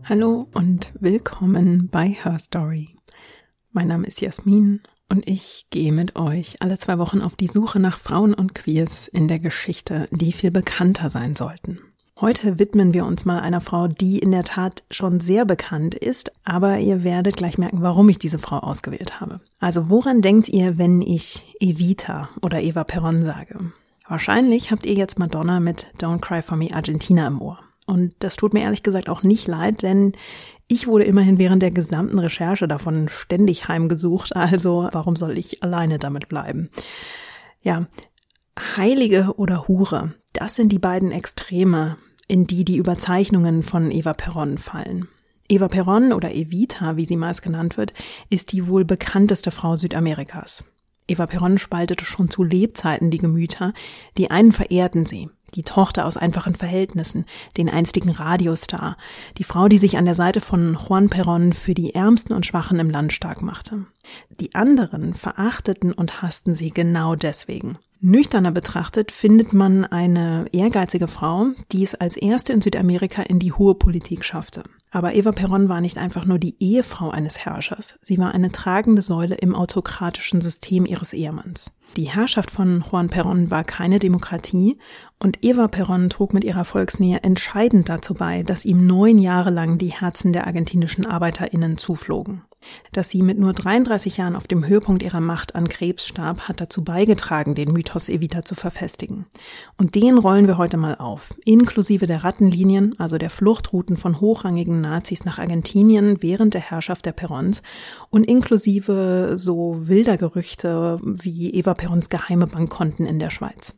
Hallo und willkommen bei Her Story. Mein Name ist Jasmin und ich gehe mit euch alle 2 Wochen auf die Suche nach Frauen und Queers in der Geschichte, die viel bekannter sein sollten. Heute widmen wir uns mal einer Frau, die in der Tat schon sehr bekannt ist, aber ihr werdet gleich merken, warum ich diese Frau ausgewählt habe. Also woran denkt ihr, wenn ich Evita oder Eva Perón sage? Wahrscheinlich habt ihr jetzt Madonna mit Don't Cry For Me Argentina im Ohr. Und das tut mir ehrlich gesagt auch nicht leid, denn ich wurde immerhin während der gesamten Recherche davon ständig heimgesucht, also warum soll ich alleine damit bleiben? Ja, Heilige oder Hure, das sind die beiden Extreme, in die die Überzeichnungen von Eva Perón fallen. Eva Perón oder Evita, wie sie meist genannt wird, ist die wohl bekannteste Frau Südamerikas. Eva Perón spaltete schon zu Lebzeiten die Gemüter, die einen verehrten sie. Die Tochter aus einfachen Verhältnissen, den einstigen Radiostar, die Frau, die sich an der Seite von Juan Perón für die Ärmsten und Schwachen im Land stark machte. Die anderen verachteten und hassten sie genau deswegen. Nüchterner betrachtet findet man eine ehrgeizige Frau, die es als erste in Südamerika in die hohe Politik schaffte. Aber Eva Perón war nicht einfach nur die Ehefrau eines Herrschers, sie war eine tragende Säule im autokratischen System ihres Ehemanns. Die Herrschaft von Juan Perón war keine Demokratie und Eva Perón trug mit ihrer Volksnähe entscheidend dazu bei, dass ihm 9 Jahre lang die Herzen der argentinischen ArbeiterInnen zuflogen. Dass sie mit nur 33 Jahren auf dem Höhepunkt ihrer Macht an Krebs starb, hat dazu beigetragen, den Mythos Evita zu verfestigen. Und den rollen wir heute mal auf, inklusive der Rattenlinien, also der Fluchtrouten von hochrangigen Nazis nach Argentinien während der Herrschaft der Perons und inklusive so wilder Gerüchte wie Eva Perons geheime Bankkonten in der Schweiz.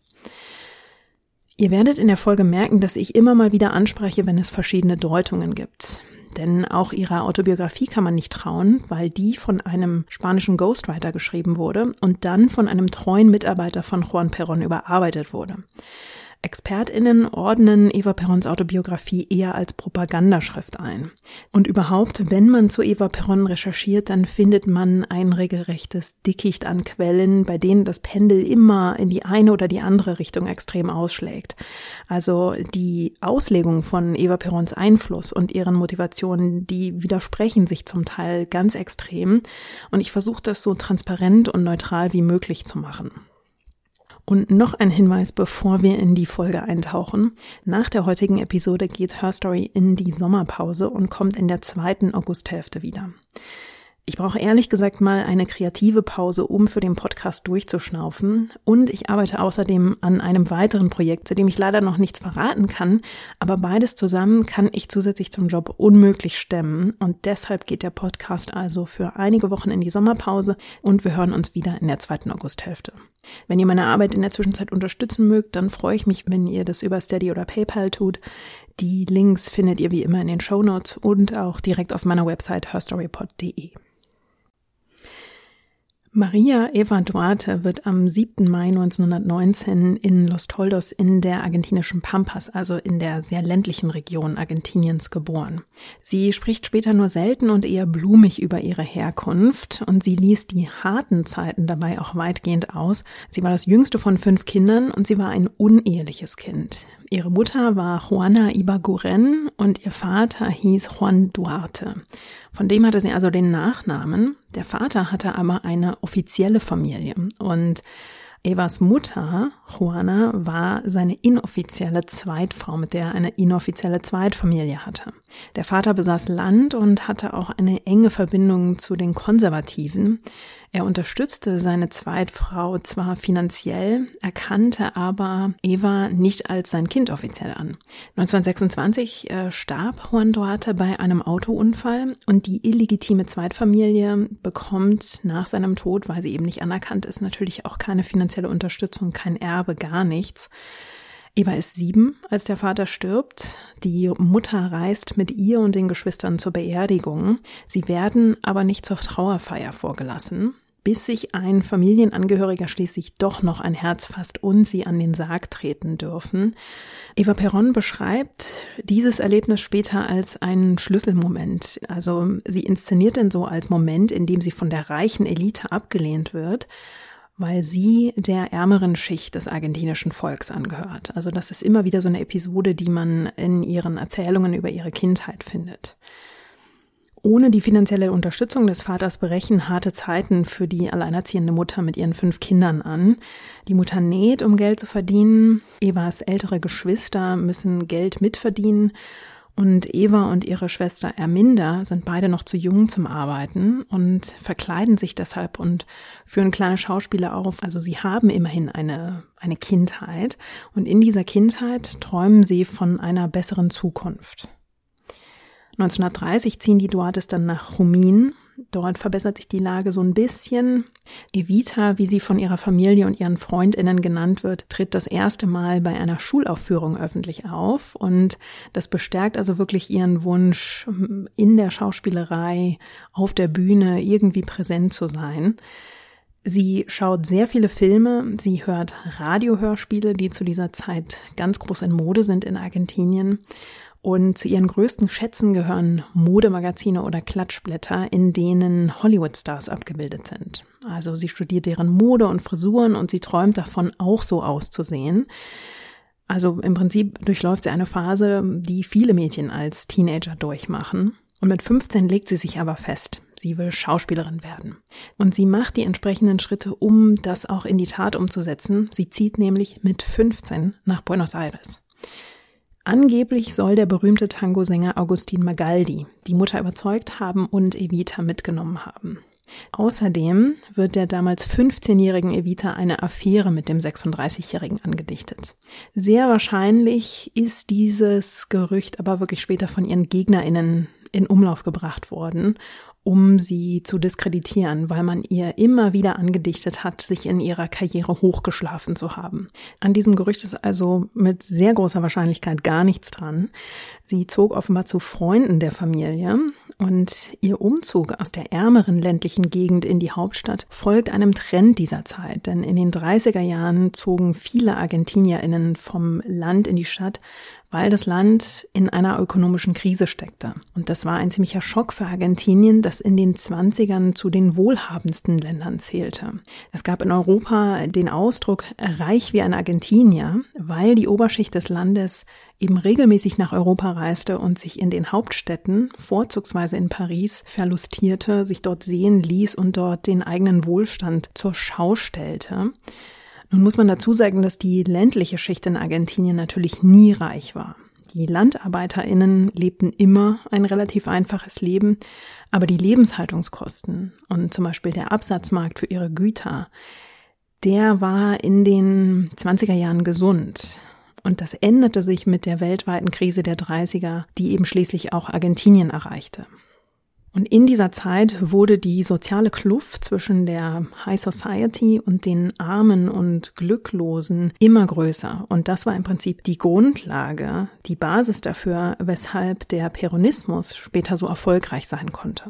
Ihr werdet in der Folge merken, dass ich immer mal wieder anspreche, wenn es verschiedene Deutungen gibt. Denn auch ihrer Autobiografie kann man nicht trauen, weil die von einem spanischen Ghostwriter geschrieben wurde und dann von einem treuen Mitarbeiter von Juan Perón überarbeitet wurde. ExpertInnen ordnen Eva Perons Autobiografie eher als Propagandaschrift ein. Und überhaupt, wenn man zu Eva Perón recherchiert, dann findet man ein regelrechtes Dickicht an Quellen, bei denen das Pendel immer in die eine oder die andere Richtung extrem ausschlägt. Also die Auslegung von Eva Perons Einfluss und ihren Motivationen, die widersprechen sich zum Teil ganz extrem. Und ich versuche das so transparent und neutral wie möglich zu machen. Und noch ein Hinweis, bevor wir in die Folge eintauchen. Nach der heutigen Episode geht Her Story in die Sommerpause und kommt in der 2. Augusthälfte wieder. Ich brauche ehrlich gesagt mal eine kreative Pause, um für den Podcast durchzuschnaufen. Und ich arbeite außerdem an einem weiteren Projekt, zu dem ich leider noch nichts verraten kann. Aber beides zusammen kann ich zusätzlich zum Job unmöglich stemmen. Und deshalb geht der Podcast also für einige Wochen in die Sommerpause und wir hören uns wieder in der 2. Augusthälfte. Wenn ihr meine Arbeit in der Zwischenzeit unterstützen mögt, dann freue ich mich, wenn ihr das über Steady oder PayPal tut. Die Links findet ihr wie immer in den Shownotes und auch direkt auf meiner Website herstorypod.de. Maria Eva Duarte wird am 7. Mai 1919 in Los Toldos in der argentinischen Pampas, also in der sehr ländlichen Region Argentiniens, geboren. Sie spricht später nur selten und eher blumig über ihre Herkunft und sie ließ die harten Zeiten dabei auch weitgehend aus. Sie war das jüngste von 5 Kindern und sie war ein uneheliches Kind. Ihre Mutter war Juana Ibarguren und ihr Vater hieß Juan Duarte. Von dem hatte sie also den Nachnamen. Der Vater hatte aber eine offizielle Familie und Evas Mutter, Juana, war seine inoffizielle Zweitfrau, mit der er eine inoffizielle Zweitfamilie hatte. Der Vater besaß Land und hatte auch eine enge Verbindung zu den Konservativen. Er unterstützte seine Zweitfrau zwar finanziell, erkannte aber Eva nicht als sein Kind offiziell an. 1926 starb Juan Duarte bei einem Autounfall und die illegitime Zweitfamilie bekommt nach seinem Tod, weil sie eben nicht anerkannt ist, natürlich auch keine finanzielle Unterstützung, kein Erbe, gar nichts. Eva ist 7, als der Vater stirbt. Die Mutter reist mit ihr und den Geschwistern zur Beerdigung. Sie werden aber nicht zur Trauerfeier vorgelassen, bis sich ein Familienangehöriger schließlich doch noch ein Herz fasst und sie an den Sarg treten dürfen. Eva Perón beschreibt dieses Erlebnis später als einen Schlüsselmoment. Also sie inszeniert ihn so als Moment, in dem sie von der reichen Elite abgelehnt wird weil sie der ärmeren Schicht des argentinischen Volks angehört. Also das ist immer wieder so eine Episode, die man in ihren Erzählungen über ihre Kindheit findet. Ohne die finanzielle Unterstützung des Vaters brechen harte Zeiten für die alleinerziehende Mutter mit ihren 5 Kindern an. Die Mutter näht, um Geld zu verdienen. Evas ältere Geschwister müssen Geld mitverdienen. Und Eva und ihre Schwester Erminda sind beide noch zu jung zum Arbeiten und verkleiden sich deshalb und führen kleine Schauspiele auf. Also sie haben immerhin eine Kindheit. Und in dieser Kindheit träumen sie von einer besseren Zukunft. 1930 ziehen die Duartes dann nach Junín. Dort verbessert sich die Lage so ein bisschen. Evita, wie sie von ihrer Familie und ihren FreundInnen genannt wird, tritt das erste Mal bei einer Schulaufführung öffentlich auf. Und das bestärkt also wirklich ihren Wunsch, in der Schauspielerei, auf der Bühne irgendwie präsent zu sein. Sie schaut sehr viele Filme, sie hört Radiohörspiele, die zu dieser Zeit ganz groß in Mode sind in Argentinien. Und zu ihren größten Schätzen gehören Modemagazine oder Klatschblätter, in denen Hollywood-Stars abgebildet sind. Also sie studiert deren Mode und Frisuren und sie träumt davon, auch so auszusehen. Also im Prinzip durchläuft sie eine Phase, die viele Mädchen als Teenager durchmachen. Und mit 15 legt sie sich aber fest, sie will Schauspielerin werden. Und sie macht die entsprechenden Schritte, um das auch in die Tat umzusetzen. Sie zieht nämlich mit 15 nach Buenos Aires. Angeblich soll der berühmte Tango-Sänger Agustín Magaldi die Mutter überzeugt haben und Evita mitgenommen haben. Außerdem wird der damals 15-jährigen Evita eine Affäre mit dem 36-jährigen angedichtet. Sehr wahrscheinlich ist dieses Gerücht aber wirklich später von ihren GegnerInnen in Umlauf gebracht worden, um sie zu diskreditieren, weil man ihr immer wieder angedichtet hat, sich in ihrer Karriere hochgeschlafen zu haben. An diesem Gerücht ist also mit sehr großer Wahrscheinlichkeit gar nichts dran. Sie zog offenbar zu Freunden der Familie und ihr Umzug aus der ärmeren ländlichen Gegend in die Hauptstadt folgt einem Trend dieser Zeit, denn in den 30er Jahren zogen viele ArgentinierInnen vom Land in die Stadt, weil das Land in einer ökonomischen Krise steckte. Und das war ein ziemlicher Schock für Argentinien, das in den 20ern zu den wohlhabendsten Ländern zählte. Es gab in Europa den Ausdruck reich wie ein Argentinier, weil die Oberschicht des Landes eben regelmäßig nach Europa reiste und sich in den Hauptstädten, vorzugsweise in Paris, verlustierte, sich dort sehen ließ und dort den eigenen Wohlstand zur Schau stellte. Nun muss man dazu sagen, dass die ländliche Schicht in Argentinien natürlich nie reich war. Die LandarbeiterInnen lebten immer ein relativ einfaches Leben, aber die Lebenshaltungskosten und zum Beispiel der Absatzmarkt für ihre Güter, der war in den 20er Jahren gesund. Und das änderte sich mit der weltweiten Krise der 30er, die eben schließlich auch Argentinien erreichte. Und in dieser Zeit wurde die soziale Kluft zwischen der High Society und den Armen und Glücklosen immer größer. Und das war im Prinzip die Grundlage, die Basis dafür, weshalb der Peronismus später so erfolgreich sein konnte.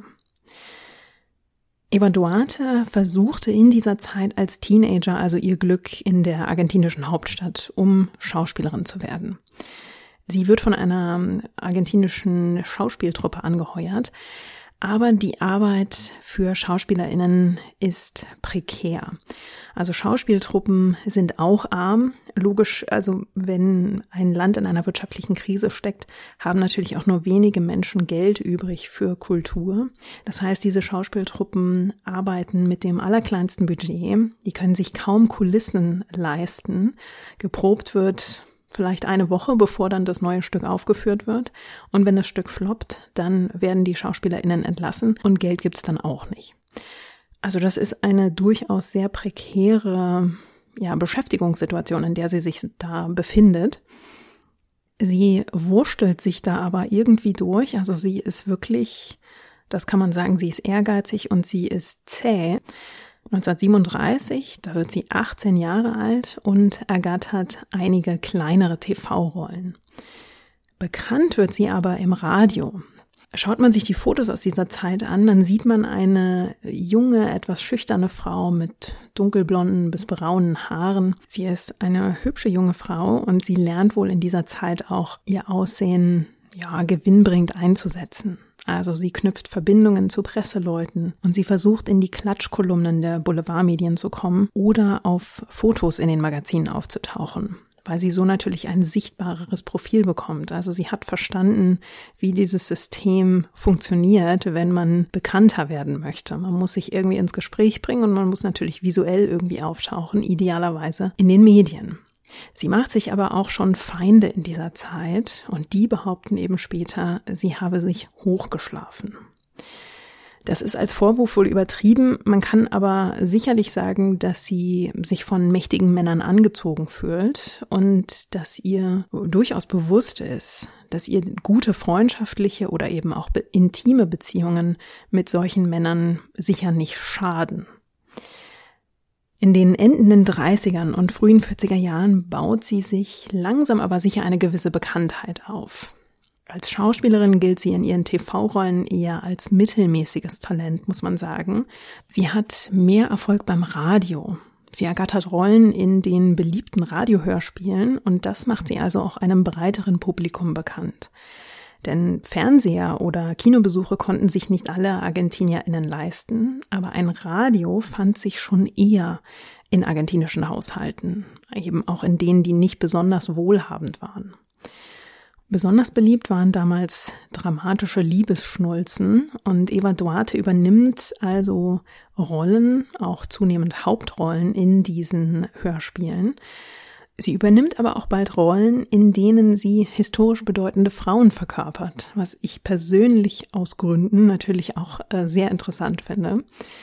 Eva Duarte versuchte in dieser Zeit als Teenager also ihr Glück in der argentinischen Hauptstadt, um Schauspielerin zu werden. Sie wird von einer argentinischen Schauspieltruppe angeheuert. Aber die Arbeit für SchauspielerInnen ist prekär. Also Schauspieltruppen sind auch arm. Logisch, also wenn ein Land in einer wirtschaftlichen Krise steckt, haben natürlich auch nur wenige Menschen Geld übrig für Kultur. Das heißt, diese Schauspieltruppen arbeiten mit dem allerkleinsten Budget. Die können sich kaum Kulissen leisten. Geprobt wird vielleicht eine Woche, bevor dann das neue Stück aufgeführt wird. Und wenn das Stück floppt, dann werden die SchauspielerInnen entlassen und Geld gibt's dann auch nicht. Also das ist eine durchaus sehr prekäre Beschäftigungssituation, in der sie sich da befindet. Sie wurstelt sich da aber irgendwie durch. Also sie ist wirklich, das kann man sagen, sie ist ehrgeizig und sie ist zäh. 1937, da wird sie 18 Jahre alt und ergattert einige kleinere TV-Rollen. Bekannt wird sie aber im Radio. Schaut man sich die Fotos aus dieser Zeit an, dann sieht man eine junge, etwas schüchterne Frau mit dunkelblonden bis braunen Haaren. Sie ist eine hübsche junge Frau und sie lernt wohl in dieser Zeit auch ihr Aussehen gewinnbringend einzusetzen. Also sie knüpft Verbindungen zu Presseleuten und sie versucht, in die Klatschkolumnen der Boulevardmedien zu kommen oder auf Fotos in den Magazinen aufzutauchen, weil sie so natürlich ein sichtbareres Profil bekommt. Also sie hat verstanden, wie dieses System funktioniert, wenn man bekannter werden möchte. Man muss sich irgendwie ins Gespräch bringen und man muss natürlich visuell irgendwie auftauchen, idealerweise in den Medien. Sie macht sich aber auch schon Feinde in dieser Zeit und die behaupten eben später, sie habe sich hochgeschlafen. Das ist als Vorwurf wohl übertrieben, man kann aber sicherlich sagen, dass sie sich von mächtigen Männern angezogen fühlt und dass ihr durchaus bewusst ist, dass ihr gute freundschaftliche oder eben auch intime Beziehungen mit solchen Männern sicher nicht schaden. In den endenden 30ern und frühen 40er Jahren baut sie sich langsam aber sicher eine gewisse Bekanntheit auf. Als Schauspielerin gilt sie in ihren TV-Rollen eher als mittelmäßiges Talent, muss man sagen. Sie hat mehr Erfolg beim Radio. Sie ergattert Rollen in den beliebten Radiohörspielen und das macht sie also auch einem breiteren Publikum bekannt. Denn Fernseher oder Kinobesuche konnten sich nicht alle ArgentinierInnen leisten, aber ein Radio fand sich schon eher in argentinischen Haushalten, eben auch in denen, die nicht besonders wohlhabend waren. Besonders beliebt waren damals dramatische Liebesschnulzen und Eva Duarte übernimmt also Rollen, auch zunehmend Hauptrollen in diesen Hörspielen. Sie übernimmt aber auch bald Rollen, in denen sie historisch bedeutende Frauen verkörpert, was ich persönlich aus Gründen natürlich auch sehr interessant finde.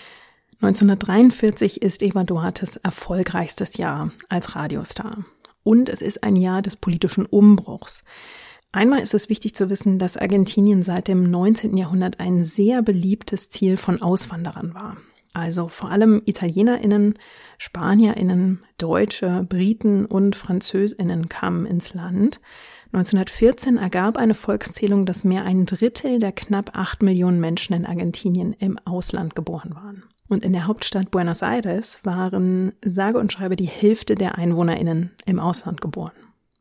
1943 ist Eva Duartes erfolgreichstes Jahr als Radiostar. Und es ist ein Jahr des politischen Umbruchs. Einmal ist es wichtig zu wissen, dass Argentinien seit dem 19. Jahrhundert ein sehr beliebtes Ziel von Auswanderern war. Also vor allem ItalienerInnen, SpanierInnen, Deutsche, Briten und FranzösInnen kamen ins Land. 1914 ergab eine Volkszählung, dass mehr ein Drittel der knapp 8 Millionen Menschen in Argentinien im Ausland geboren waren. Und in der Hauptstadt Buenos Aires waren sage und schreibe die Hälfte der EinwohnerInnen im Ausland geboren.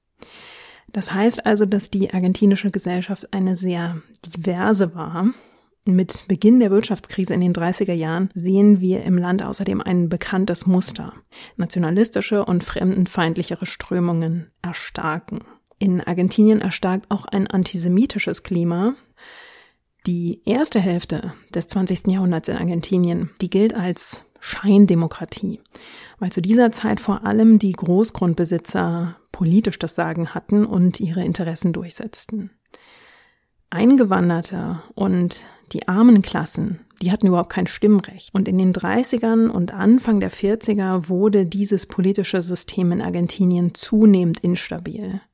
Das heißt also, dass die argentinische Gesellschaft eine sehr diverse war. Mit Beginn der Wirtschaftskrise in den 30er Jahren sehen wir im Land außerdem ein bekanntes Muster. Nationalistische und fremdenfeindlichere Strömungen erstarken. In Argentinien erstarkt auch ein antisemitisches Klima. Die erste Hälfte des 20. Jahrhunderts in Argentinien, die gilt als Scheindemokratie, weil zu dieser Zeit vor allem die Großgrundbesitzer politisch das Sagen hatten und ihre Interessen durchsetzten. Eingewanderte und die armen Klassen, die hatten überhaupt kein Stimmrecht. Und in den 30ern und Anfang der 40er wurde dieses politische System in Argentinien zunehmend instabil.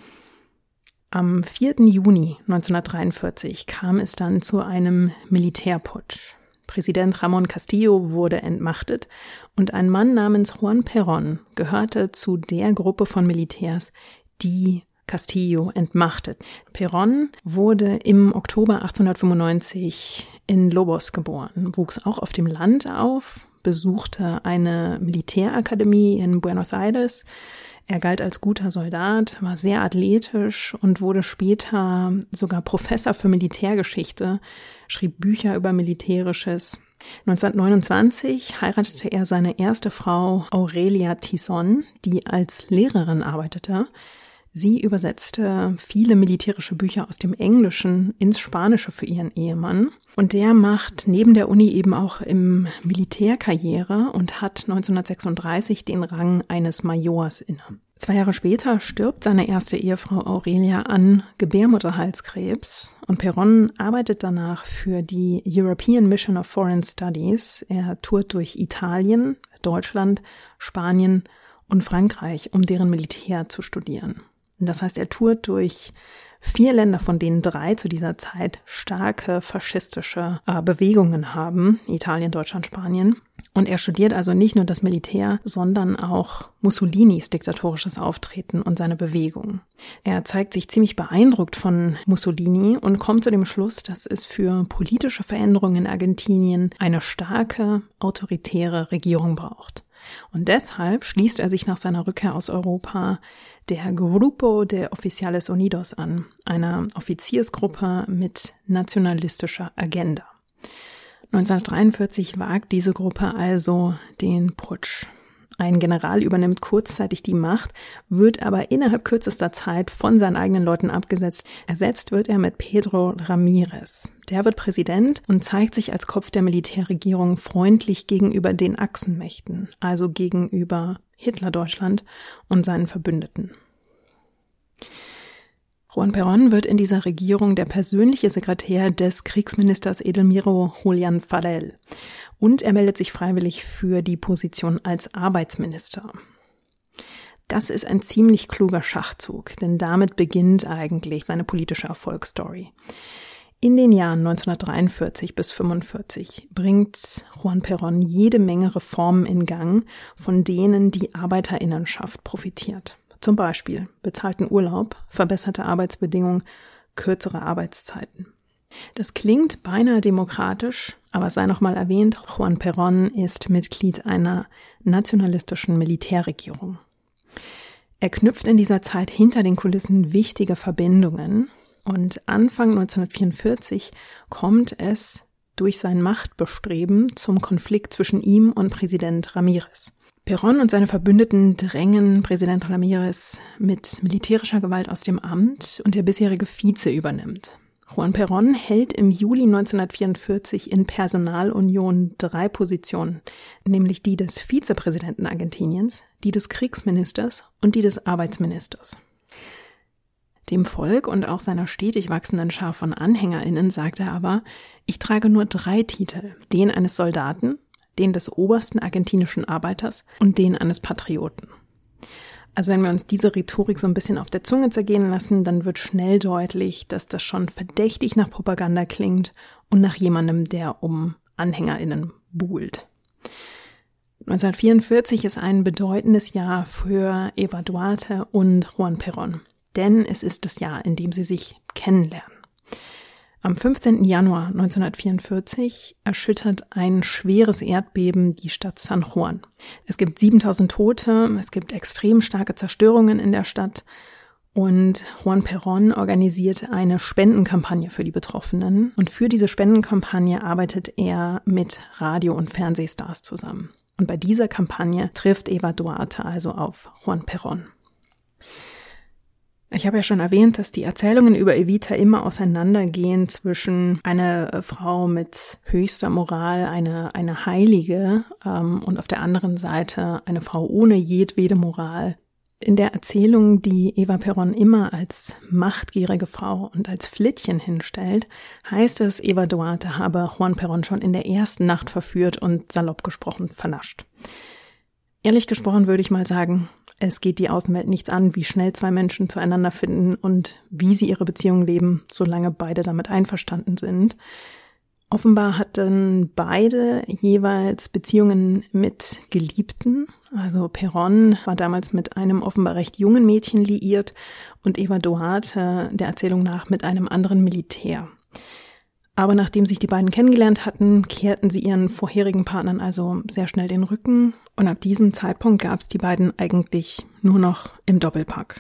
Am 4. Juni 1943 kam es dann zu einem Militärputsch. Präsident Ramón Castillo wurde entmachtet und ein Mann namens Juan Perón gehörte zu der Gruppe von Militärs, die Castillo entmachtet. Perón wurde im Oktober 1895 in Lobos geboren, wuchs auch auf dem Land auf, besuchte eine Militärakademie in Buenos Aires. Er galt als guter Soldat, war sehr athletisch und wurde später sogar Professor für Militärgeschichte, schrieb Bücher über Militärisches. 1929 heiratete er seine erste Frau Aurelia Tizón, die als Lehrerin arbeitete. Sie übersetzte viele militärische Bücher aus dem Englischen ins Spanische für ihren Ehemann. Und der macht neben der Uni eben auch im Militär Karriere und hat 1936 den Rang eines Majors inne. 2 Jahre später stirbt seine erste Ehefrau Aurelia an Gebärmutterhalskrebs und Perón arbeitet danach für die European Mission of Foreign Studies. Er tourt durch Italien, Deutschland, Spanien und Frankreich, um deren Militär zu studieren. Das heißt, er tourt durch 4 Länder, von denen 3 zu dieser Zeit starke faschistische Bewegungen haben, Italien, Deutschland, Spanien. Und er studiert also nicht nur das Militär, sondern auch Mussolinis diktatorisches Auftreten und seine Bewegung. Er zeigt sich ziemlich beeindruckt von Mussolini und kommt zu dem Schluss, dass es für politische Veränderungen in Argentinien eine starke, autoritäre Regierung braucht. Und deshalb schließt er sich nach seiner Rückkehr aus Europa der Grupo de Oficiales Unidos an, einer Offiziersgruppe mit nationalistischer Agenda. 1943 wagt diese Gruppe also den Putsch. Ein General übernimmt kurzzeitig die Macht, wird aber innerhalb kürzester Zeit von seinen eigenen Leuten abgesetzt. Ersetzt wird er mit Pedro Ramírez. Der wird Präsident und zeigt sich als Kopf der Militärregierung freundlich gegenüber den Achsenmächten, also gegenüber Hitler-Deutschland und seinen Verbündeten. Juan Perón wird in dieser Regierung der persönliche Sekretär des Kriegsministers Edelmiro Julián Farrell und er meldet sich freiwillig für die Position als Arbeitsminister. Das ist ein ziemlich kluger Schachzug, denn damit beginnt eigentlich seine politische Erfolgsstory. In den Jahren 1943 bis 1945 bringt Juan Perón jede Menge Reformen in Gang, von denen die Arbeiterinnenschaft profitiert. Zum Beispiel bezahlten Urlaub, verbesserte Arbeitsbedingungen, kürzere Arbeitszeiten. Das klingt beinahe demokratisch, aber es sei noch mal erwähnt, Juan Perón ist Mitglied einer nationalistischen Militärregierung. Er knüpft in dieser Zeit hinter den Kulissen wichtige Verbindungen und Anfang 1944 kommt es durch sein Machtbestreben zum Konflikt zwischen ihm und Präsident Ramírez. Perón und seine Verbündeten drängen Präsident Ramírez mit militärischer Gewalt aus dem Amt und der bisherige Vize übernimmt. Juan Perón hält im Juli 1944 in Personalunion 3 Positionen, nämlich die des Vizepräsidenten Argentiniens, die des Kriegsministers und die des Arbeitsministers. Dem Volk und auch seiner stetig wachsenden Schar von AnhängerInnen sagt er aber, ich trage nur 3 Titel, den eines Soldaten, den des obersten argentinischen Arbeiters und den eines Patrioten. Also wenn wir uns diese Rhetorik so ein bisschen auf der Zunge zergehen lassen, dann wird schnell deutlich, dass das schon verdächtig nach Propaganda klingt und nach jemandem, der um AnhängerInnen buhlt. 1944 ist ein bedeutendes Jahr für Eva Duarte und Juan Perón, denn es ist das Jahr, in dem sie sich kennenlernen. Am 15. Januar 1944 erschüttert ein schweres Erdbeben die Stadt San Juan. Es gibt 7000 Tote, es gibt extrem starke Zerstörungen in der Stadt und Juan Perón organisiert eine Spendenkampagne für die Betroffenen. Und für diese Spendenkampagne arbeitet er mit Radio- und Fernsehstars zusammen. Und bei dieser Kampagne trifft Eva Duarte also auf Juan Perón. Ich habe ja schon erwähnt, dass die Erzählungen über Evita immer auseinandergehen zwischen einer Frau mit höchster Moral, eine Heilige, und auf der anderen Seite eine Frau ohne jedwede Moral. In der Erzählung, die Eva Perón immer als machtgierige Frau und als Flittchen hinstellt, heißt es, Eva Duarte habe Juan Perón schon in der ersten Nacht verführt und salopp gesprochen vernascht. Ehrlich gesprochen würde ich mal sagen, es geht die Außenwelt nichts an, wie schnell 2 Menschen zueinander finden und wie sie ihre Beziehung leben, solange beide damit einverstanden sind. Offenbar hatten beide jeweils Beziehungen mit Geliebten. Also Perón war damals mit einem offenbar recht jungen Mädchen liiert und Eva Duarte der Erzählung nach mit einem anderen Militär. Aber nachdem sich die beiden kennengelernt hatten, kehrten sie ihren vorherigen Partnern also sehr schnell den Rücken und ab diesem Zeitpunkt gab es die beiden eigentlich nur noch im Doppelpack.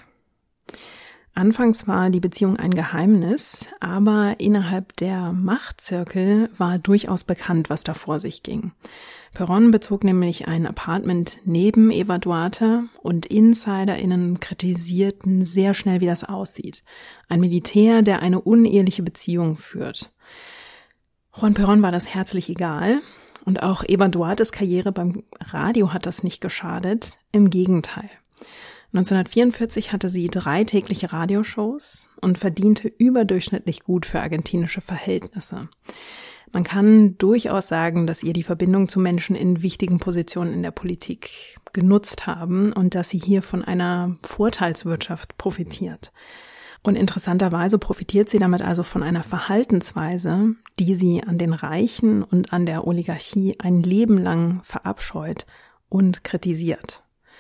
Anfangs war die Beziehung ein Geheimnis, aber innerhalb der Machtzirkel war durchaus bekannt, was da vor sich ging. Perón bezog nämlich ein Apartment neben Eva Duarte und InsiderInnen kritisierten sehr schnell, wie das aussieht. Ein Militär, der eine uneheliche Beziehung führt. Juan Perón war das herzlich egal und auch Eva Duartes Karriere beim Radio hat das nicht geschadet, im Gegenteil. 1944 hatte sie 3 tägliche Radioshows und verdiente überdurchschnittlich gut für argentinische Verhältnisse. Man kann durchaus sagen, dass ihr die Verbindung zu Menschen in wichtigen Positionen in der Politik genutzt haben und dass sie hier von einer Vorteilswirtschaft profitiert. Und interessanterweise profitiert sie damit also von einer Verhaltensweise, die sie an den Reichen und an der Oligarchie ein Leben lang verabscheut und kritisiert.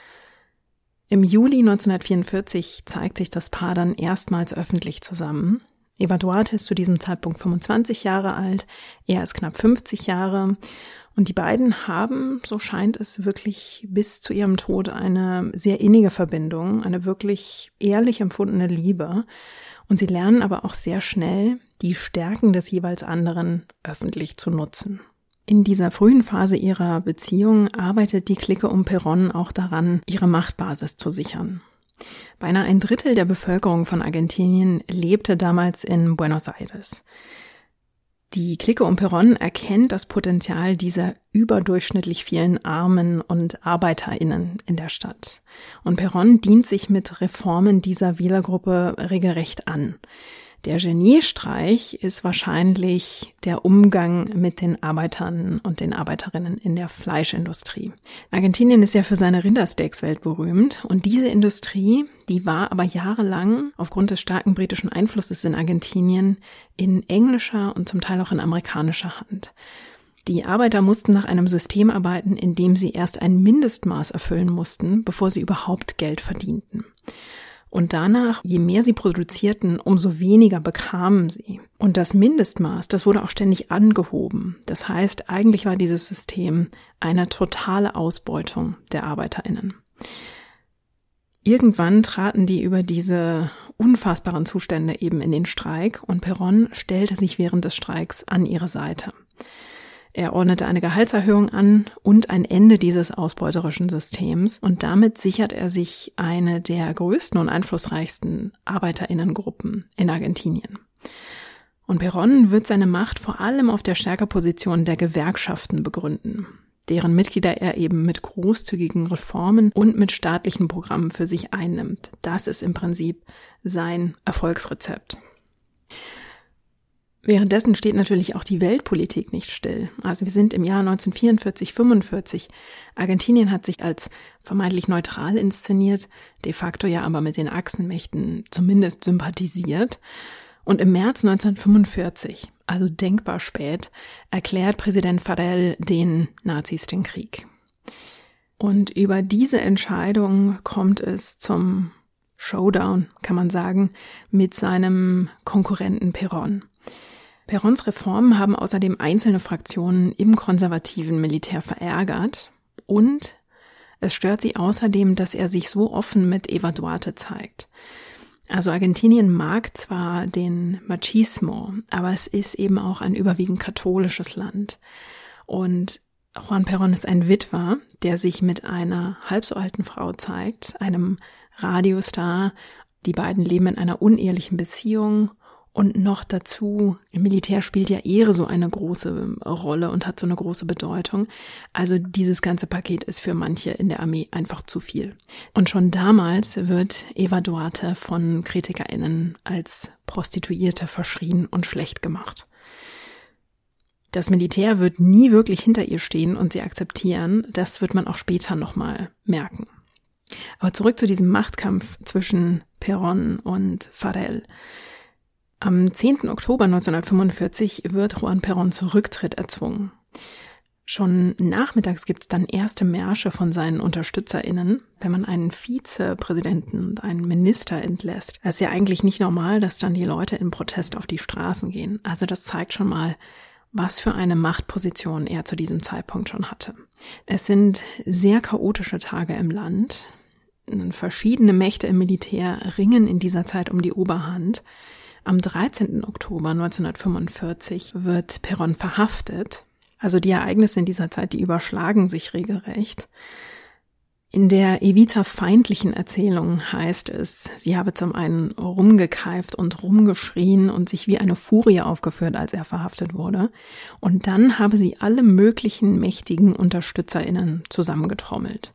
Im Juli 1944 zeigt sich das Paar dann erstmals öffentlich zusammen. Eva Duarte ist zu diesem Zeitpunkt 25 Jahre alt, er ist knapp 50 Jahre Und die beiden haben, so scheint es, wirklich bis zu ihrem Tod eine sehr innige Verbindung, eine wirklich ehrlich empfundene Liebe. Und sie lernen aber auch sehr schnell, die Stärken des jeweils anderen öffentlich zu nutzen. In dieser frühen Phase ihrer Beziehung arbeitet die Clique um Perón auch daran, ihre Machtbasis zu sichern. Beinahe 1/3 der Bevölkerung von Argentinien lebte damals in Buenos Aires. Die Clique um Perón erkennt das Potenzial dieser überdurchschnittlich vielen Armen und ArbeiterInnen in der Stadt. Und Perón dient sich mit Reformen dieser Wählergruppe regelrecht an. Der Geniestreich ist wahrscheinlich der Umgang mit den Arbeitern und den Arbeiterinnen in der Fleischindustrie. Argentinien ist ja für seine Rindersteaks weltberühmt und diese Industrie, die war aber jahrelang aufgrund des starken britischen Einflusses in Argentinien in englischer und zum Teil auch in amerikanischer Hand. Die Arbeiter mussten nach einem System arbeiten, in dem sie erst ein Mindestmaß erfüllen mussten, bevor sie überhaupt Geld verdienten. Und danach, je mehr sie produzierten, umso weniger bekamen sie. Und das Mindestmaß, das wurde auch ständig angehoben. Das heißt, eigentlich war dieses System eine totale Ausbeutung der ArbeiterInnen. Irgendwann traten die über diese unfassbaren Zustände eben in den Streik und Perón stellte sich während des Streiks an ihre Seite. Er ordnete eine Gehaltserhöhung an und ein Ende dieses ausbeuterischen Systems und damit sichert er sich eine der größten und einflussreichsten ArbeiterInnengruppen in Argentinien. Und Perón wird seine Macht vor allem auf der Stärkeposition der Gewerkschaften begründen, deren Mitglieder er eben mit großzügigen Reformen und mit staatlichen Programmen für sich einnimmt. Das ist im Prinzip sein Erfolgsrezept. Währenddessen steht natürlich auch die Weltpolitik nicht still. Also wir sind im Jahr 1944, 45. Argentinien hat sich als vermeintlich neutral inszeniert, de facto ja aber mit den Achsenmächten zumindest sympathisiert. Und im März 1945, also denkbar spät, erklärt Präsident Farrell den Nazis den Krieg. Und über diese Entscheidung kommt es zum Showdown, kann man sagen, mit seinem Konkurrenten Perón. Peróns Reformen haben außerdem einzelne Fraktionen im konservativen Militär verärgert und es stört sie außerdem, dass er sich so offen mit Eva Duarte zeigt. Also Argentinien mag zwar den Machismo, aber es ist eben auch ein überwiegend katholisches Land. Und Juan Perón ist ein Witwer, der sich mit einer halb so alten Frau zeigt, einem Radiostar. Die beiden leben in einer unehelichen Beziehung. Und noch dazu, im Militär spielt ja Ehre so eine große Rolle und hat so eine große Bedeutung. Also dieses ganze Paket ist für manche in der Armee einfach zu viel. Und schon damals wird Eva Duarte von KritikerInnen als Prostituierte verschrien und schlecht gemacht. Das Militär wird nie wirklich hinter ihr stehen und sie akzeptieren. Das wird man auch später nochmal merken. Aber zurück zu diesem Machtkampf zwischen Perón und Farrell. Am 10. Oktober 1945 wird Juan Peróns Rücktritt erzwungen. Schon nachmittags gibt es dann erste Märsche von seinen UnterstützerInnen, wenn man einen Vizepräsidenten und einen Minister entlässt. Es ist ja eigentlich nicht normal, dass dann die Leute in Protest auf die Straßen gehen. Also das zeigt schon mal, was für eine Machtposition er zu diesem Zeitpunkt schon hatte. Es sind sehr chaotische Tage im Land. Verschiedene Mächte im Militär ringen in dieser Zeit um die Oberhand. Am 13. Oktober 1945 wird Perón verhaftet. Also die Ereignisse in dieser Zeit, die überschlagen sich regelrecht. In der Evita-feindlichen Erzählung heißt es, sie habe zum einen rumgekeift und rumgeschrien und sich wie eine Furie aufgeführt, als er verhaftet wurde. Und dann habe sie alle möglichen mächtigen UnterstützerInnen zusammengetrommelt.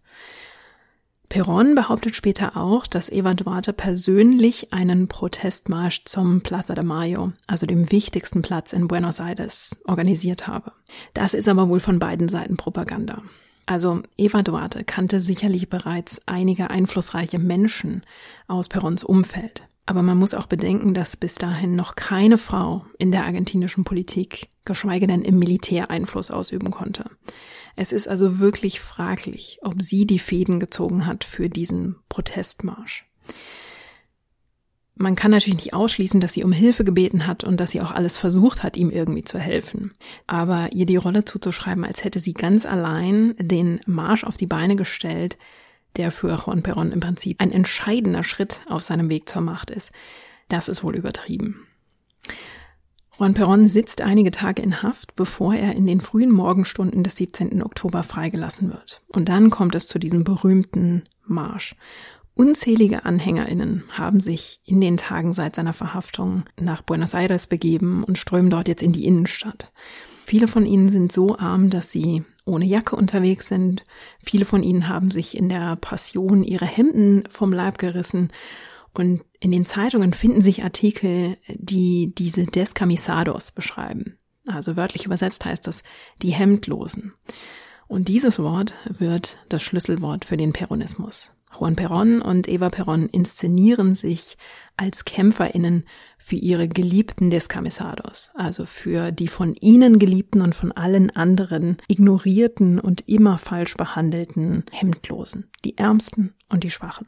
Perón behauptet später auch, dass Eva Duarte persönlich einen Protestmarsch zum Plaza de Mayo, also dem wichtigsten Platz in Buenos Aires, organisiert habe. Das ist aber wohl von beiden Seiten Propaganda. Also Eva Duarte kannte sicherlich bereits einige einflussreiche Menschen aus Peróns Umfeld. Aber man muss auch bedenken, dass bis dahin noch keine Frau in der argentinischen Politik, geschweige denn im Militär, Einfluss ausüben konnte. Es ist also wirklich fraglich, ob sie die Fäden gezogen hat für diesen Protestmarsch. Man kann natürlich nicht ausschließen, dass sie um Hilfe gebeten hat und dass sie auch alles versucht hat, ihm irgendwie zu helfen. Aber ihr die Rolle zuzuschreiben, als hätte sie ganz allein den Marsch auf die Beine gestellt, der für Juan Perón im Prinzip ein entscheidender Schritt auf seinem Weg zur Macht ist, das ist wohl übertrieben. Juan Perón sitzt einige Tage in Haft, bevor er in den frühen Morgenstunden des 17. Oktober freigelassen wird. Und dann kommt es zu diesem berühmten Marsch. Unzählige AnhängerInnen haben sich in den Tagen seit seiner Verhaftung nach Buenos Aires begeben und strömen dort jetzt in die Innenstadt. Viele von ihnen sind so arm, dass sie ohne Jacke unterwegs sind. Viele von ihnen haben sich in der Passion ihre Hemden vom Leib gerissen. Und in den Zeitungen finden sich Artikel, die diese Descamisados beschreiben. Also wörtlich übersetzt heißt das die Hemdlosen. Und dieses Wort wird das Schlüsselwort für den Peronismus. Juan Perón und Eva Perón inszenieren sich als KämpferInnen für ihre geliebten Descamisados, also für die von ihnen geliebten und von allen anderen ignorierten und immer falsch behandelten Hemdlosen, die Ärmsten und die Schwachen.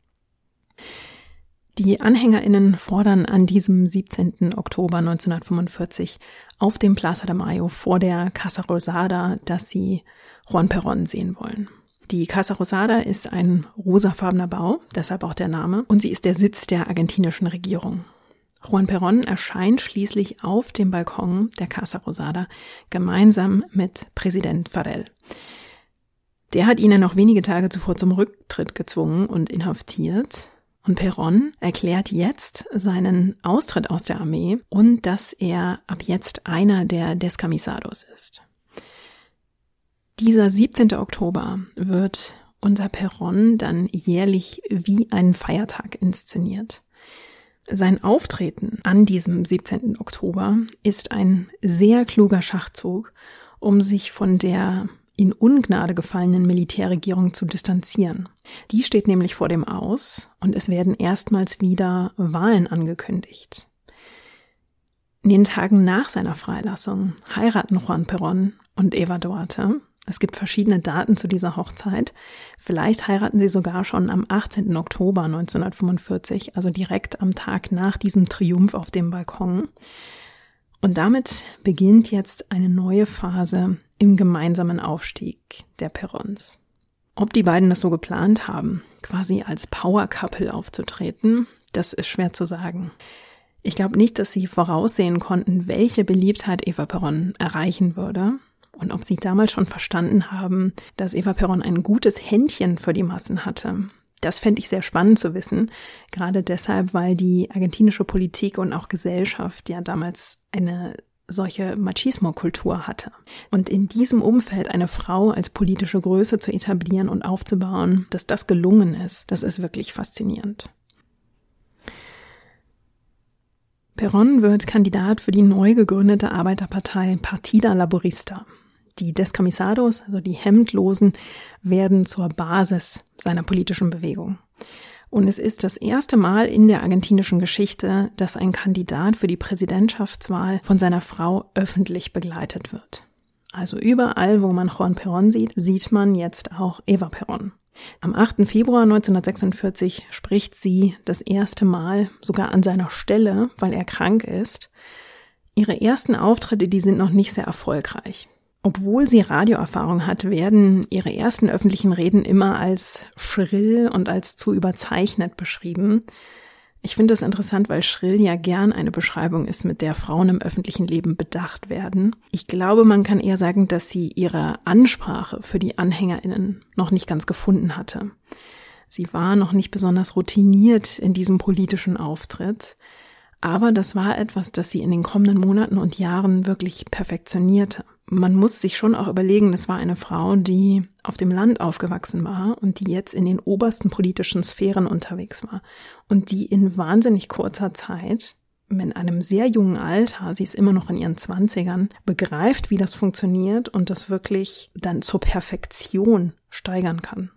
Die AnhängerInnen fordern an diesem 17. Oktober 1945 auf dem Plaza de Mayo vor der Casa Rosada, dass sie Juan Perón sehen wollen. Die Casa Rosada ist ein rosafarbener Bau, deshalb auch der Name, und sie ist der Sitz der argentinischen Regierung. Juan Perón erscheint schließlich auf dem Balkon der Casa Rosada gemeinsam mit Präsident Farrell. Der hat ihn ja noch wenige Tage zuvor zum Rücktritt gezwungen und inhaftiert. Und Perón erklärt jetzt seinen Austritt aus der Armee und dass er ab jetzt einer der Descamisados ist. Dieser 17. Oktober wird unter Perón dann jährlich wie ein Feiertag inszeniert. Sein Auftreten an diesem 17. Oktober ist ein sehr kluger Schachzug, um sich von der in Ungnade gefallenen Militärregierung zu distanzieren. Die steht nämlich vor dem Aus und es werden erstmals wieder Wahlen angekündigt. In den Tagen nach seiner Freilassung heiraten Juan Perón und Eva Duarte. Es gibt verschiedene Daten zu dieser Hochzeit. Vielleicht heiraten sie sogar schon am 18. Oktober 1945, also direkt am Tag nach diesem Triumph auf dem Balkon. Und damit beginnt jetzt eine neue Phase im gemeinsamen Aufstieg der Perons. Ob die beiden das so geplant haben, quasi als Power Couple aufzutreten, das ist schwer zu sagen. Ich glaube nicht, dass sie voraussehen konnten, welche Beliebtheit Eva Perón erreichen würde. Und ob sie damals schon verstanden haben, dass Eva Perón ein gutes Händchen für die Massen hatte. Das fände ich sehr spannend zu wissen, gerade deshalb, weil die argentinische Politik und auch Gesellschaft ja damals eine solche Machismo-Kultur hatte. Und in diesem Umfeld eine Frau als politische Größe zu etablieren und aufzubauen, dass das gelungen ist, das ist wirklich faszinierend. Perón wird Kandidat für die neu gegründete Arbeiterpartei Partida Laborista. Die Descamisados, also die Hemdlosen, werden zur Basis seiner politischen Bewegung. Und es ist das erste Mal in der argentinischen Geschichte, dass ein Kandidat für die Präsidentschaftswahl von seiner Frau öffentlich begleitet wird. Also überall, wo man Juan Perón sieht, sieht man jetzt auch Eva Perón. Am 8. Februar 1946 spricht sie das erste Mal sogar an seiner Stelle, weil er krank ist. Ihre ersten Auftritte, die sind noch nicht sehr erfolgreich. Obwohl sie Radioerfahrung hat, werden ihre ersten öffentlichen Reden immer als schrill und als zu überzeichnet beschrieben. Ich finde das interessant, weil schrill ja gern eine Beschreibung ist, mit der Frauen im öffentlichen Leben bedacht werden. Ich glaube, man kann eher sagen, dass sie ihre Ansprache für die AnhängerInnen noch nicht ganz gefunden hatte. Sie war noch nicht besonders routiniert in diesem politischen Auftritt. Aber das war etwas, das sie in den kommenden Monaten und Jahren wirklich perfektionierte. Man muss sich schon auch überlegen, das war eine Frau, die auf dem Land aufgewachsen war und die jetzt in den obersten politischen Sphären unterwegs war und die in wahnsinnig kurzer Zeit, in einem sehr jungen Alter, sie ist immer noch in ihren 20ern, begreift, wie das funktioniert und das wirklich dann zur Perfektion steigern kann.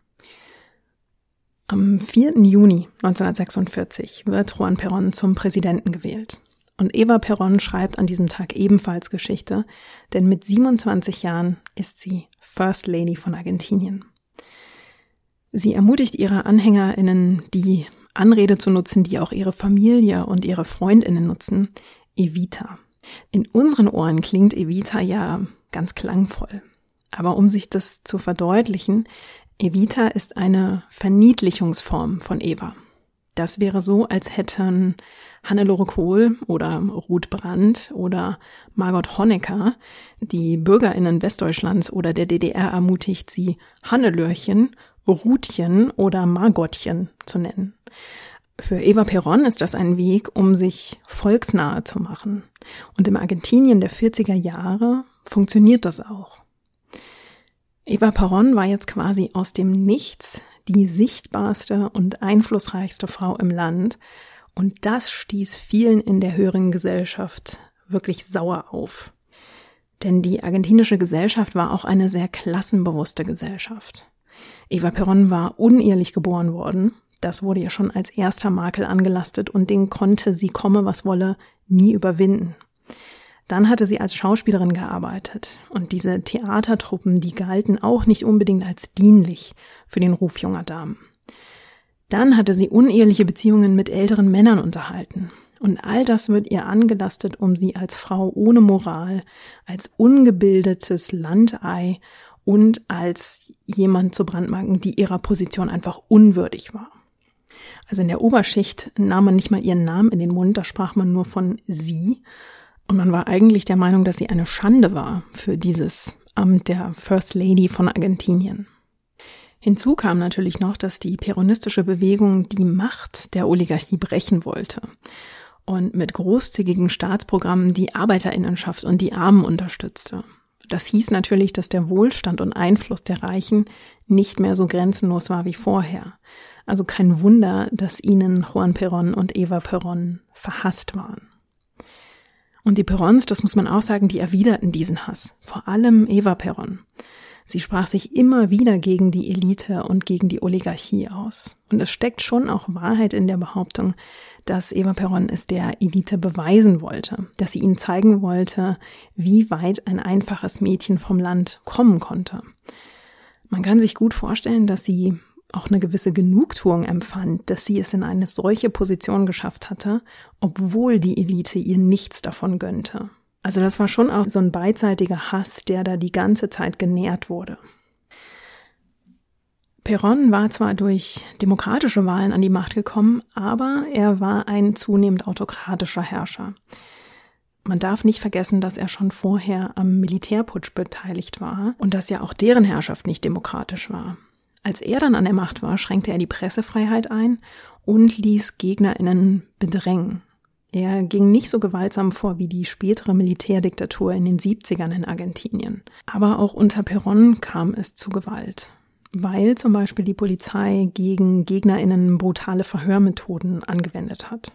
Am 4. Juni 1946 wird Juan Perón zum Präsidenten gewählt. Und Eva Perón schreibt an diesem Tag ebenfalls Geschichte, denn mit 27 Jahren ist sie First Lady von Argentinien. Sie ermutigt ihre AnhängerInnen, die Anrede zu nutzen, die auch ihre Familie und ihre FreundInnen nutzen, Evita. In unseren Ohren klingt Evita ja ganz klangvoll. Aber um sich das zu verdeutlichen, Evita ist eine Verniedlichungsform von Eva. Das wäre so, als hätten Hannelore Kohl oder Ruth Brandt oder Margot Honecker die BürgerInnen Westdeutschlands oder der DDR ermutigt, sie Hannelörchen, Ruthchen oder Margotchen zu nennen. Für Eva Perón ist das ein Weg, um sich volksnahe zu machen. Und im Argentinien der 40er Jahre funktioniert das auch. Eva Perón war jetzt quasi aus dem Nichts die sichtbarste und einflussreichste Frau im Land. Und das stieß vielen in der höheren Gesellschaft wirklich sauer auf. Denn die argentinische Gesellschaft war auch eine sehr klassenbewusste Gesellschaft. Eva Perón war unehelich geboren worden. Das wurde ihr schon als erster Makel angelastet und den konnte sie, komme was wolle, nie überwinden. Dann hatte sie als Schauspielerin gearbeitet und diese Theatertruppen, die galten auch nicht unbedingt als dienlich für den Ruf junger Damen. Dann hatte sie uneheliche Beziehungen mit älteren Männern unterhalten. Und all das wird ihr angelastet, um sie als Frau ohne Moral, als ungebildetes Landei und als jemand zu brandmarken, die ihrer Position einfach unwürdig war. Also in der Oberschicht nahm man nicht mal ihren Namen in den Mund, da sprach man nur von sie. Und man war eigentlich der Meinung, dass sie eine Schande war für dieses Amt der First Lady von Argentinien. Hinzu kam natürlich noch, dass die peronistische Bewegung die Macht der Oligarchie brechen wollte und mit großzügigen Staatsprogrammen die Arbeiterinnenschaft und die Armen unterstützte. Das hieß natürlich, dass der Wohlstand und Einfluss der Reichen nicht mehr so grenzenlos war wie vorher. Also kein Wunder, dass ihnen Juan Perón und Eva Perón verhasst waren. Und die Peróns, das muss man auch sagen, die erwiderten diesen Hass. Vor allem Eva Perón. Sie sprach sich immer wieder gegen die Elite und gegen die Oligarchie aus. Und es steckt schon auch Wahrheit in der Behauptung, dass Eva Perón es der Elite beweisen wollte, dass sie ihnen zeigen wollte, wie weit ein einfaches Mädchen vom Land kommen konnte. Man kann sich gut vorstellen, dass sie auch eine gewisse Genugtuung empfand, dass sie es in eine solche Position geschafft hatte, obwohl die Elite ihr nichts davon gönnte. Also das war schon auch so ein beidseitiger Hass, der da die ganze Zeit genährt wurde. Perón war zwar durch demokratische Wahlen an die Macht gekommen, aber er war ein zunehmend autokratischer Herrscher. Man darf nicht vergessen, dass er schon vorher am Militärputsch beteiligt war und dass ja auch deren Herrschaft nicht demokratisch war. Als er dann an der Macht war, schränkte er die Pressefreiheit ein und ließ GegnerInnen bedrängen. Er ging nicht so gewaltsam vor wie die spätere Militärdiktatur in den 70ern in Argentinien. Aber auch unter Perón kam es zu Gewalt, weil zum Beispiel die Polizei gegen GegnerInnen brutale Verhörmethoden angewendet hat.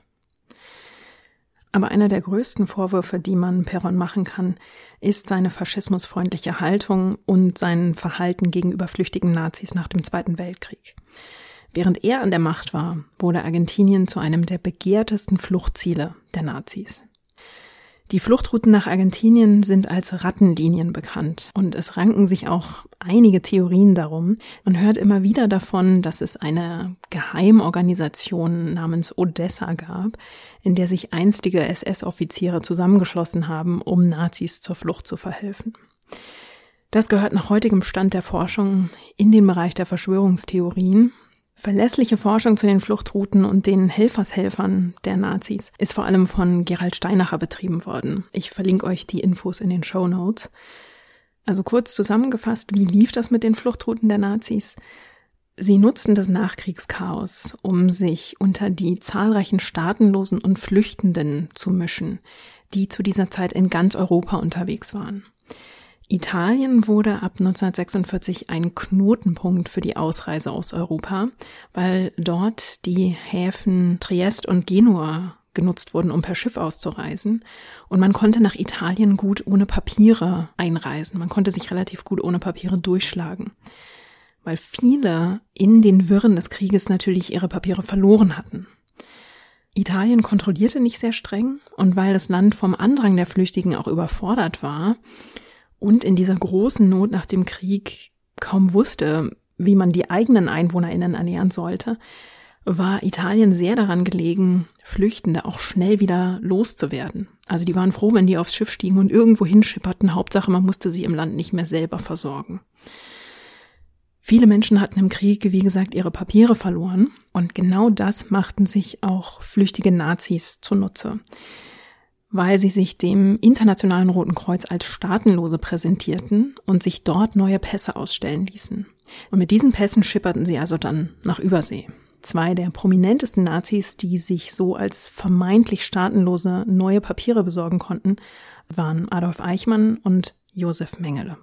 Aber einer der größten Vorwürfe, die man Perón machen kann, ist seine faschismusfreundliche Haltung und sein Verhalten gegenüber flüchtigen Nazis nach dem Zweiten Weltkrieg. Während er an der Macht war, wurde Argentinien zu einem der begehrtesten Fluchtziele der Nazis. Die Fluchtrouten nach Argentinien sind als Rattenlinien bekannt und es ranken sich auch einige Theorien darum. Man hört immer wieder davon, dass es eine Geheimorganisation namens Odessa gab, in der sich einstige SS-Offiziere zusammengeschlossen haben, um Nazis zur Flucht zu verhelfen. Das gehört nach heutigem Stand der Forschung in den Bereich der Verschwörungstheorien. Verlässliche Forschung zu den Fluchtrouten und den Helfershelfern der Nazis ist vor allem von Gerald Steinacher betrieben worden. Ich verlinke euch die Infos in den Shownotes. Also kurz zusammengefasst, wie lief das mit den Fluchtrouten der Nazis? Sie nutzten das Nachkriegschaos, um sich unter die zahlreichen Staatenlosen und Flüchtenden zu mischen, die zu dieser Zeit in ganz Europa unterwegs waren. Italien wurde ab 1946 ein Knotenpunkt für die Ausreise aus Europa, weil dort die Häfen Triest und Genua genutzt wurden, um per Schiff auszureisen. Und man konnte nach Italien gut ohne Papiere einreisen. Man konnte sich relativ gut ohne Papiere durchschlagen, weil viele in den Wirren des Krieges natürlich ihre Papiere verloren hatten. Italien kontrollierte nicht sehr streng und weil das Land vom Andrang der Flüchtigen auch überfordert war, und in dieser großen Not nach dem Krieg kaum wusste, wie man die eigenen EinwohnerInnen ernähren sollte, war Italien sehr daran gelegen, Flüchtende auch schnell wieder loszuwerden. Also die waren froh, wenn die aufs Schiff stiegen und irgendwo hinschipperten. Hauptsache, man musste sie im Land nicht mehr selber versorgen. Viele Menschen hatten im Krieg, wie gesagt, ihre Papiere verloren. Und genau das machten sich auch flüchtige Nazis zunutze, weil sie sich dem Internationalen Roten Kreuz als Staatenlose präsentierten und sich dort neue Pässe ausstellen ließen. Und mit diesen Pässen schipperten sie also dann nach Übersee. 2 der prominentesten Nazis, die sich so als vermeintlich Staatenlose neue Papiere besorgen konnten, waren Adolf Eichmann und Josef Mengele.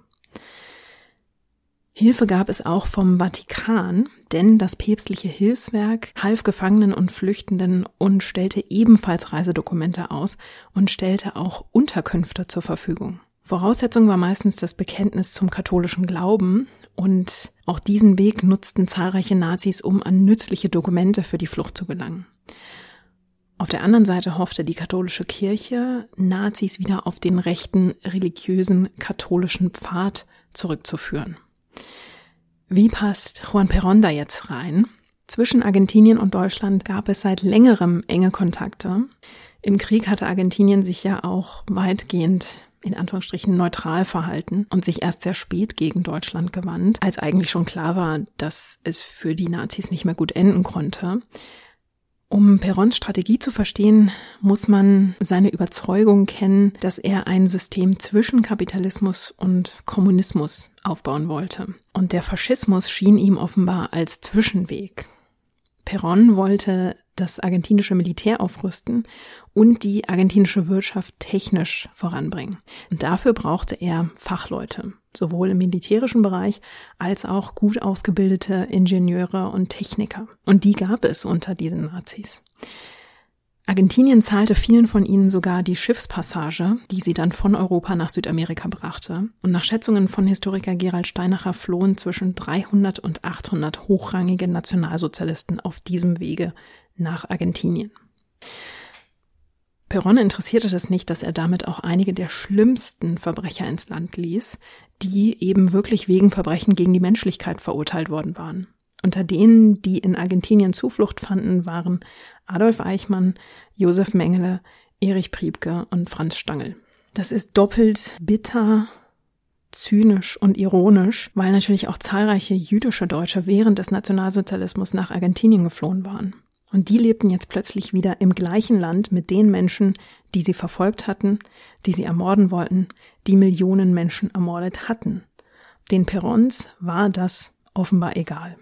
Hilfe gab es auch vom Vatikan, denn das päpstliche Hilfswerk half Gefangenen und Flüchtenden und stellte ebenfalls Reisedokumente aus und stellte auch Unterkünfte zur Verfügung. Voraussetzung war meistens das Bekenntnis zum katholischen Glauben und auch diesen Weg nutzten zahlreiche Nazis, um an nützliche Dokumente für die Flucht zu gelangen. Auf der anderen Seite hoffte die katholische Kirche, Nazis wieder auf den rechten, religiösen, katholischen Pfad zurückzuführen. Wie passt Juan Perón da jetzt rein? Zwischen Argentinien und Deutschland gab es seit längerem enge Kontakte. Im Krieg hatte Argentinien sich ja auch weitgehend in Anführungsstrichen neutral verhalten und sich erst sehr spät gegen Deutschland gewandt, als eigentlich schon klar war, dass es für die Nazis nicht mehr gut enden konnte. Um Peróns Strategie zu verstehen, muss man seine Überzeugung kennen, dass er ein System zwischen Kapitalismus und Kommunismus aufbauen wollte. Und der Faschismus schien ihm offenbar als Zwischenweg. Perón wollte das argentinische Militär aufrüsten und die argentinische Wirtschaft technisch voranbringen. Und dafür brauchte er Fachleute, sowohl im militärischen Bereich als auch gut ausgebildete Ingenieure und Techniker. Und die gab es unter diesen Nazis. Argentinien zahlte vielen von ihnen sogar die Schiffspassage, die sie dann von Europa nach Südamerika brachte. Und nach Schätzungen von Historiker Gerald Steinacher flohen zwischen 300 und 800 hochrangige Nationalsozialisten auf diesem Wege nach Argentinien. Perón interessierte das nicht, dass er damit auch einige der schlimmsten Verbrecher ins Land ließ, die eben wirklich wegen Verbrechen gegen die Menschlichkeit verurteilt worden waren. Unter denen, die in Argentinien Zuflucht fanden, waren Adolf Eichmann, Josef Mengele, Erich Priebke und Franz Stangl. Das ist doppelt bitter, zynisch und ironisch, weil natürlich auch zahlreiche jüdische Deutsche während des Nationalsozialismus nach Argentinien geflohen waren. Und die lebten jetzt plötzlich wieder im gleichen Land mit den Menschen, die sie verfolgt hatten, die sie ermorden wollten, die Millionen Menschen ermordet hatten. Den Peróns war das offenbar egal.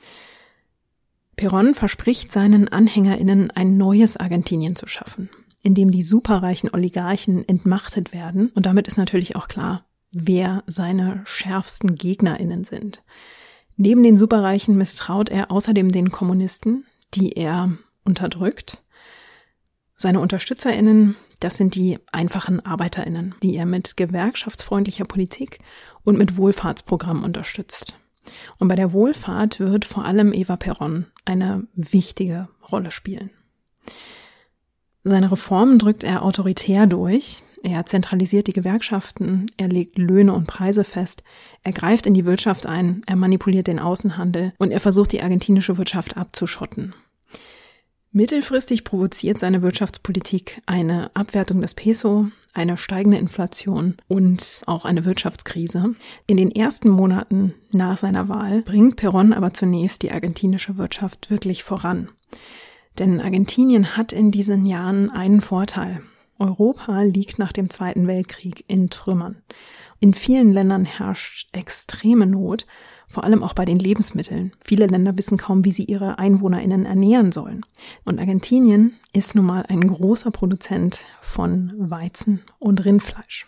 Perón verspricht seinen AnhängerInnen, ein neues Argentinien zu schaffen, in dem die superreichen Oligarchen entmachtet werden. Und damit ist natürlich auch klar, wer seine schärfsten GegnerInnen sind. Neben den Superreichen misstraut er außerdem den Kommunisten, die er unterdrückt. Seine UnterstützerInnen, das sind die einfachen ArbeiterInnen, die er mit gewerkschaftsfreundlicher Politik und mit Wohlfahrtsprogrammen unterstützt. Und bei der Wohlfahrt wird vor allem Eva Perón eine wichtige Rolle spielen. Seine Reformen drückt er autoritär durch. Er zentralisiert die Gewerkschaften, er legt Löhne und Preise fest, er greift in die Wirtschaft ein, er manipuliert den Außenhandel und er versucht, die argentinische Wirtschaft abzuschotten. Mittelfristig provoziert seine Wirtschaftspolitik eine Abwertung des Peso, eine steigende Inflation und auch eine Wirtschaftskrise. In den ersten Monaten nach seiner Wahl bringt Perón aber zunächst die argentinische Wirtschaft wirklich voran. Denn Argentinien hat in diesen Jahren einen Vorteil. Europa liegt nach dem Zweiten Weltkrieg in Trümmern. In vielen Ländern herrscht extreme Not, vor allem auch bei den Lebensmitteln. Viele Länder wissen kaum, wie sie ihre EinwohnerInnen ernähren sollen. Und Argentinien ist nun mal ein großer Produzent von Weizen und Rindfleisch.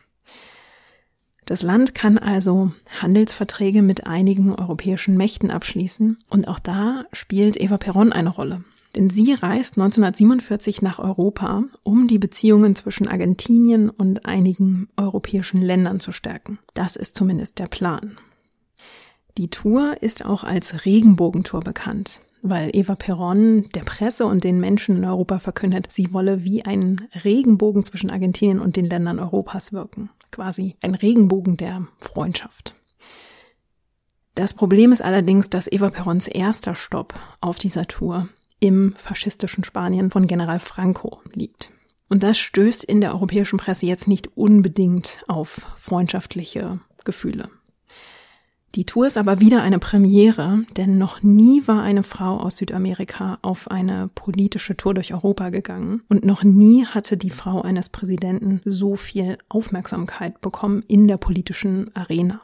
Das Land kann also Handelsverträge mit einigen europäischen Mächten abschließen. Und auch da spielt Eva Perón eine Rolle. Denn sie reist 1947 nach Europa, um die Beziehungen zwischen Argentinien und einigen europäischen Ländern zu stärken. Das ist zumindest der Plan. Die Tour ist auch als Regenbogentour bekannt, weil Eva Perón der Presse und den Menschen in Europa verkündet, sie wolle wie ein Regenbogen zwischen Argentinien und den Ländern Europas wirken. Quasi ein Regenbogen der Freundschaft. Das Problem ist allerdings, dass Eva Peróns erster Stopp auf dieser Tour im faschistischen Spanien von General Franco liegt. Und das stößt in der europäischen Presse jetzt nicht unbedingt auf freundschaftliche Gefühle. Die Tour ist aber wieder eine Premiere, denn noch nie war eine Frau aus Südamerika auf eine politische Tour durch Europa gegangen und noch nie hatte die Frau eines Präsidenten so viel Aufmerksamkeit bekommen in der politischen Arena.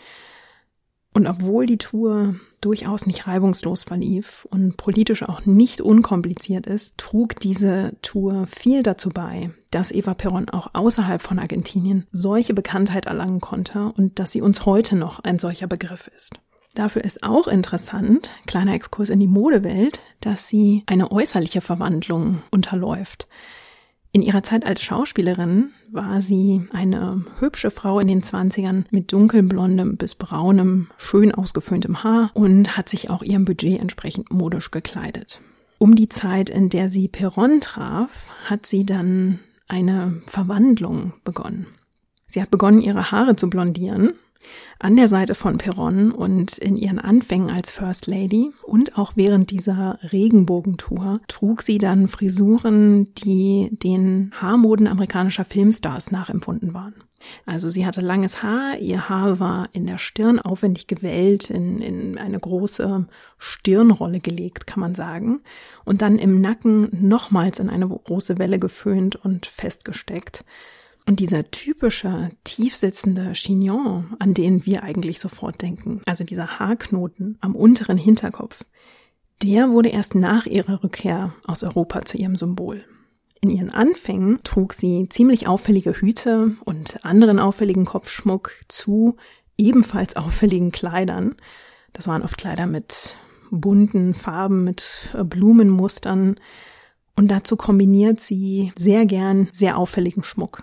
Und obwohl die Tour durchaus nicht reibungslos verlief und politisch auch nicht unkompliziert ist, trug diese Tour viel dazu bei, dass Eva Perón auch außerhalb von Argentinien solche Bekanntheit erlangen konnte und dass sie uns heute noch ein solcher Begriff ist. Dafür ist auch interessant, kleiner Exkurs in die Modewelt, dass sie eine äußerliche Verwandlung unterläuft. In ihrer Zeit als Schauspielerin war sie eine hübsche Frau in den 20ern mit dunkelblondem bis braunem, schön ausgeföhntem Haar und hat sich auch ihrem Budget entsprechend modisch gekleidet. Um die Zeit, in der sie Perón traf, hat sie dann eine Verwandlung begonnen. Sie hat begonnen, ihre Haare zu blondieren, an der Seite von Perón und in ihren Anfängen als First Lady und auch während dieser Regenbogentour trug sie dann Frisuren, die den Haarmoden amerikanischer Filmstars nachempfunden waren. Also sie hatte langes Haar, ihr Haar war in der Stirn aufwendig gewellt, in eine große Stirnrolle gelegt, kann man sagen, und dann im Nacken nochmals in eine große Welle geföhnt und festgesteckt. Und dieser typische, tiefsitzende Chignon, an den wir eigentlich sofort denken, also dieser Haarknoten am unteren Hinterkopf, der wurde erst nach ihrer Rückkehr aus Europa zu ihrem Symbol. In ihren Anfängen trug sie ziemlich auffällige Hüte und anderen auffälligen Kopfschmuck zu ebenfalls auffälligen Kleidern. Das waren oft Kleider mit bunten Farben, mit Blumenmustern. Und dazu kombiniert sie sehr gern sehr auffälligen Schmuck.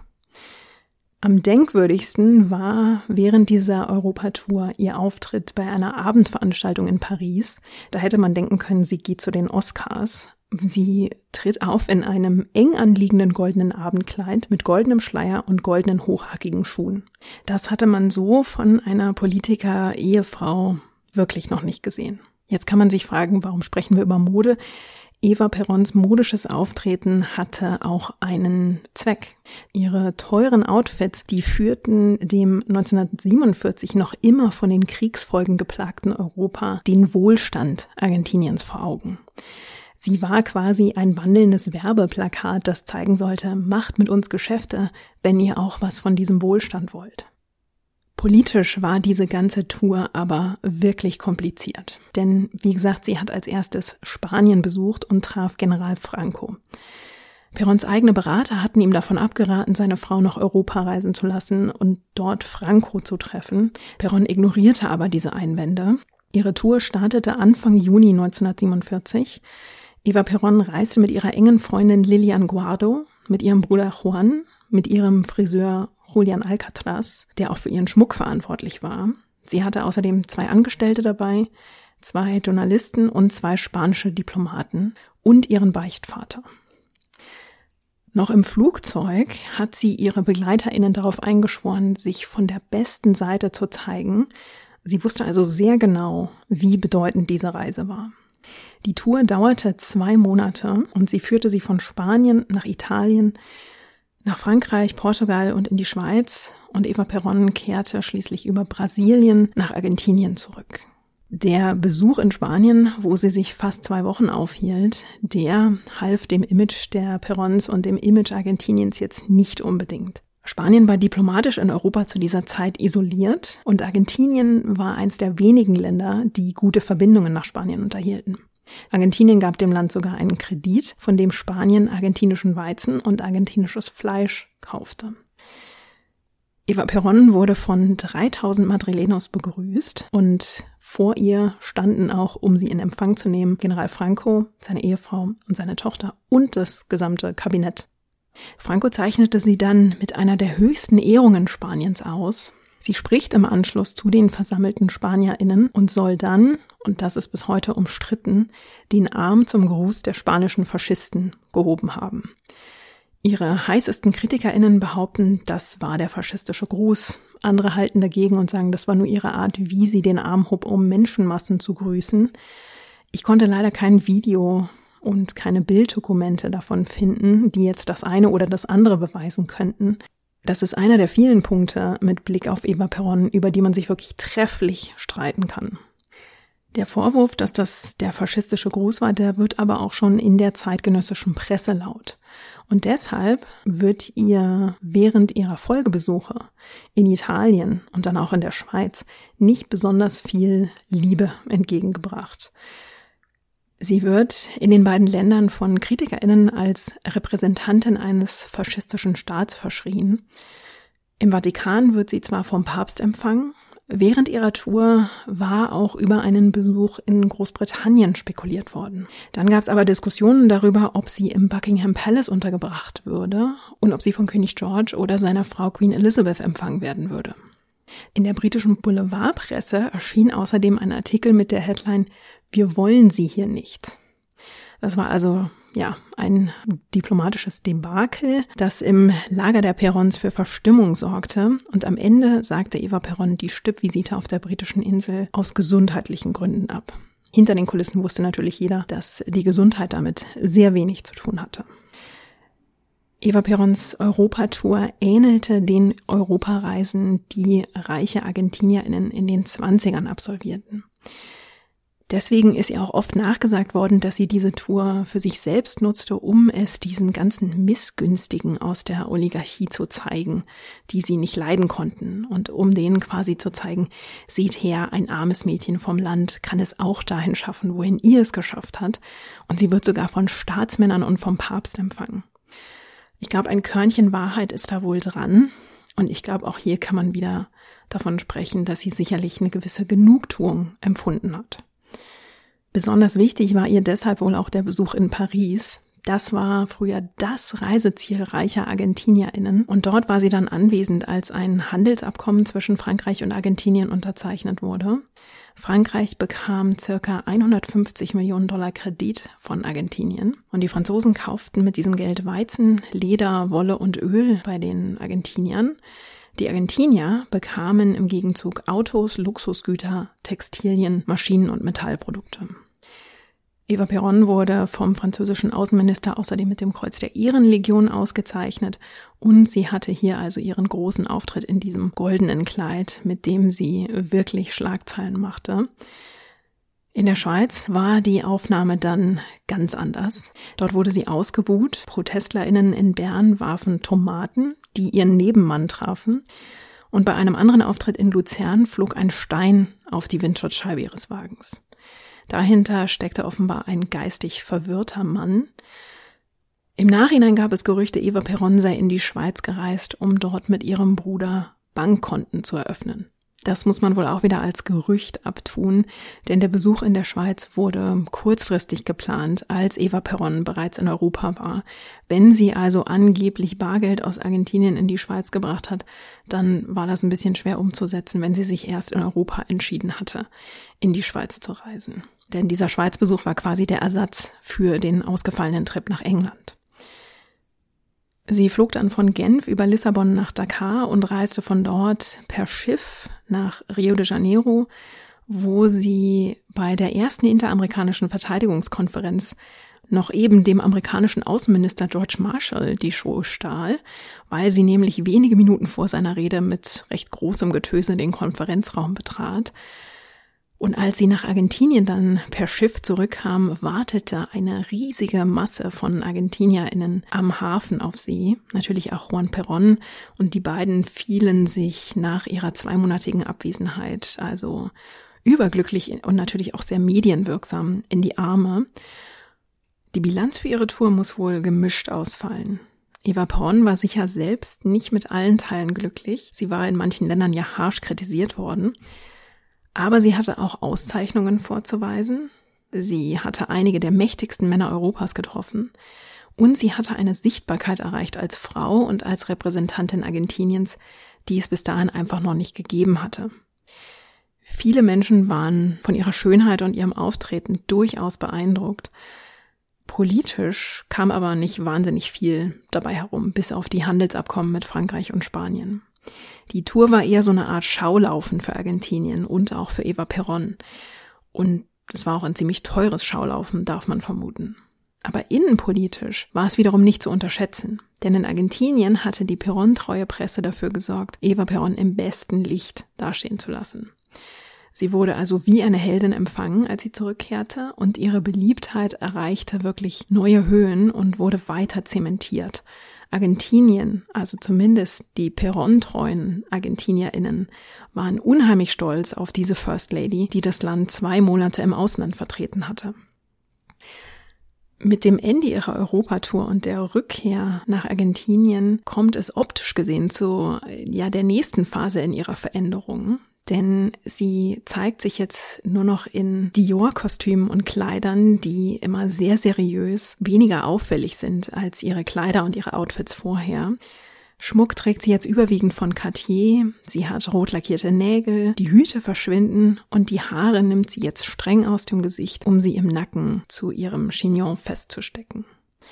Am denkwürdigsten war während dieser Europatour ihr Auftritt bei einer Abendveranstaltung in Paris. Da hätte man denken können, sie geht zu den Oscars. Sie tritt auf in einem eng anliegenden goldenen Abendkleid mit goldenem Schleier und goldenen hochhackigen Schuhen. Das hatte man so von einer Politiker-Ehefrau wirklich noch nicht gesehen. Jetzt kann man sich fragen, warum sprechen wir über Mode? Eva Peróns modisches Auftreten hatte auch einen Zweck. Ihre teuren Outfits, die führten dem 1947 noch immer von den Kriegsfolgen geplagten Europa den Wohlstand Argentiniens vor Augen. Sie war quasi ein wandelndes Werbeplakat, das zeigen sollte, macht mit uns Geschäfte, wenn ihr auch was von diesem Wohlstand wollt. Politisch war diese ganze Tour aber wirklich kompliziert. Denn, wie gesagt, sie hat als erstes Spanien besucht und traf General Franco. Peróns eigene Berater hatten ihm davon abgeraten, seine Frau nach Europa reisen zu lassen und dort Franco zu treffen. Perón ignorierte aber diese Einwände. Ihre Tour startete Anfang Juni 1947. Eva Perón reiste mit ihrer engen Freundin Lilian Guardo, mit ihrem Bruder Juan, mit ihrem Friseur Julian Alcatraz, der auch für ihren Schmuck verantwortlich war. Sie hatte außerdem 2 Angestellte dabei, 2 Journalisten und 2 spanische Diplomaten und ihren Beichtvater. Noch im Flugzeug hat sie ihre BegleiterInnen darauf eingeschworen, sich von der besten Seite zu zeigen. Sie wusste also sehr genau, wie bedeutend diese Reise war. Die Tour dauerte 2 Monate und sie führte sie von Spanien nach Italien, nach Frankreich, Portugal und in die Schweiz, und Eva Perón kehrte schließlich über Brasilien nach Argentinien zurück. Der Besuch in Spanien, wo sie sich fast 2 Wochen aufhielt, der half dem Image der Peróns und dem Image Argentiniens jetzt nicht unbedingt. Spanien war diplomatisch in Europa zu dieser Zeit isoliert und Argentinien war eins der wenigen Länder, die gute Verbindungen nach Spanien unterhielten. Argentinien gab dem Land sogar einen Kredit, von dem Spanien argentinischen Weizen und argentinisches Fleisch kaufte. Eva Perón wurde von 3000 Madrilenos begrüßt und vor ihr standen auch, um sie in Empfang zu nehmen, General Franco, seine Ehefrau und seine Tochter und das gesamte Kabinett. Franco zeichnete sie dann mit einer der höchsten Ehrungen Spaniens aus. Sie spricht im Anschluss zu den versammelten SpanierInnen und soll dann, und das ist bis heute umstritten, den Arm zum Gruß der spanischen Faschisten gehoben haben. Ihre heißesten KritikerInnen behaupten, das war der faschistische Gruß. Andere halten dagegen und sagen, das war nur ihre Art, wie sie den Arm hob, um Menschenmassen zu grüßen. Ich konnte leider kein Video und keine Bilddokumente davon finden, die jetzt das eine oder das andere beweisen könnten. Das ist einer der vielen Punkte mit Blick auf Eva Peron, über die man sich wirklich trefflich streiten kann. Der Vorwurf, dass das der faschistische Gruß war, der wird aber auch schon in der zeitgenössischen Presse laut. Und deshalb wird ihr während ihrer Folgebesuche in Italien und dann auch in der Schweiz nicht besonders viel Liebe entgegengebracht. Sie wird in den beiden Ländern von KritikerInnen als Repräsentantin eines faschistischen Staats verschrien. Im Vatikan wird sie zwar vom Papst empfangen, während ihrer Tour war auch über einen Besuch in Großbritannien spekuliert worden. Dann gab es aber Diskussionen darüber, ob sie im Buckingham Palace untergebracht würde und ob sie von König George oder seiner Frau Queen Elizabeth empfangen werden würde. In der britischen Boulevardpresse erschien außerdem ein Artikel mit der Headline „Wir wollen sie hier nicht". Das war also ein diplomatisches Debakel, das im Lager der Perons für Verstimmung sorgte. Und am Ende sagte Eva Peron die Stippvisite auf der britischen Insel aus gesundheitlichen Gründen ab. Hinter den Kulissen wusste natürlich jeder, dass die Gesundheit damit sehr wenig zu tun hatte. Eva Perons Europatour ähnelte den Europareisen, die reiche ArgentinierInnen in den 20ern absolvierten. Deswegen ist ihr auch oft nachgesagt worden, dass sie diese Tour für sich selbst nutzte, um es diesen ganzen Missgünstigen aus der Oligarchie zu zeigen, die sie nicht leiden konnten, und um denen quasi zu zeigen, seht her, ein armes Mädchen vom Land kann es auch dahin schaffen, wohin ihr es geschafft hat, und sie wird sogar von Staatsmännern und vom Papst empfangen. Ich glaube, ein Körnchen Wahrheit ist da wohl dran, und ich glaube, auch hier kann man wieder davon sprechen, dass sie sicherlich eine gewisse Genugtuung empfunden hat. Besonders wichtig war ihr deshalb wohl auch der Besuch in Paris. Das war früher das Reiseziel reicher ArgentinierInnen. Und dort war sie dann anwesend, als ein Handelsabkommen zwischen Frankreich und Argentinien unterzeichnet wurde. Frankreich bekam ca. 150 Millionen Dollar Kredit von Argentinien. Und die Franzosen kauften mit diesem Geld Weizen, Leder, Wolle und Öl bei den Argentiniern. Die Argentinier bekamen im Gegenzug Autos, Luxusgüter, Textilien, Maschinen und Metallprodukte. Eva Peron wurde vom französischen Außenminister außerdem mit dem Kreuz der Ehrenlegion ausgezeichnet, und sie hatte hier also ihren großen Auftritt in diesem goldenen Kleid, mit dem sie wirklich Schlagzeilen machte. In der Schweiz war die Aufnahme dann ganz anders. Dort wurde sie ausgebuht. ProtestlerInnen in Bern warfen Tomaten, die ihren Nebenmann trafen. Und bei einem anderen Auftritt in Luzern flog ein Stein auf die Windschutzscheibe ihres Wagens. Dahinter steckte offenbar ein geistig verwirrter Mann. Im Nachhinein gab es Gerüchte, Eva Peron sei in die Schweiz gereist, um dort mit ihrem Bruder Bankkonten zu eröffnen. Das muss man wohl auch wieder als Gerücht abtun, denn der Besuch in der Schweiz wurde kurzfristig geplant, als Eva Peron bereits in Europa war. Wenn sie also angeblich Bargeld aus Argentinien in die Schweiz gebracht hat, dann war das ein bisschen schwer umzusetzen, wenn sie sich erst in Europa entschieden hatte, in die Schweiz zu reisen. Denn dieser Schweizbesuch war quasi der Ersatz für den ausgefallenen Trip nach England. Sie flog dann von Genf über Lissabon nach Dakar und reiste von dort per Schiff nach Rio de Janeiro, wo sie bei der ersten interamerikanischen Verteidigungskonferenz noch eben dem amerikanischen Außenminister George Marshall die Show stahl, weil sie nämlich wenige Minuten vor seiner Rede mit recht großem Getöse den Konferenzraum betrat. Und als sie nach Argentinien dann per Schiff zurückkam, wartete eine riesige Masse von ArgentinierInnen am Hafen auf sie, natürlich auch Juan Perón, und die beiden fielen sich nach ihrer 2-monatigen Abwesenheit, also überglücklich und natürlich auch sehr medienwirksam, in die Arme. Die Bilanz für ihre Tour muss wohl gemischt ausfallen. Eva Peron war sicher selbst nicht mit allen Teilen glücklich. Sie war in manchen Ländern ja harsch kritisiert worden. Aber sie hatte auch Auszeichnungen vorzuweisen. Sie hatte einige der mächtigsten Männer Europas getroffen. Und sie hatte eine Sichtbarkeit erreicht als Frau und als Repräsentantin Argentiniens, die es bis dahin einfach noch nicht gegeben hatte. Viele Menschen waren von ihrer Schönheit und ihrem Auftreten durchaus beeindruckt. Politisch kam aber nicht wahnsinnig viel dabei herum, bis auf die Handelsabkommen mit Frankreich und Spanien. Die Tour war eher so eine Art Schaulaufen für Argentinien und auch für Eva Peron. Und es war auch ein ziemlich teures Schaulaufen, darf man vermuten. Aber innenpolitisch war es wiederum nicht zu unterschätzen. Denn in Argentinien hatte die Perón-treue Presse dafür gesorgt, Eva Perón im besten Licht dastehen zu lassen. Sie wurde also wie eine Heldin empfangen, als sie zurückkehrte, und ihre Beliebtheit erreichte wirklich neue Höhen und wurde weiter zementiert. Argentinien, also zumindest die Perón-treuen ArgentinierInnen, waren unheimlich stolz auf diese First Lady, die das Land 2 Monate im Ausland vertreten hatte. Mit dem Ende ihrer Europatour und der Rückkehr nach Argentinien kommt es optisch gesehen zu der nächsten Phase in ihrer Veränderung. Denn sie zeigt sich jetzt nur noch in Dior-Kostümen und Kleidern, die immer sehr seriös, weniger auffällig sind als ihre Kleider und ihre Outfits vorher. Schmuck trägt sie jetzt überwiegend von Cartier, sie hat rot lackierte Nägel, die Hüte verschwinden und die Haare nimmt sie jetzt streng aus dem Gesicht, um sie im Nacken zu ihrem Chignon festzustecken.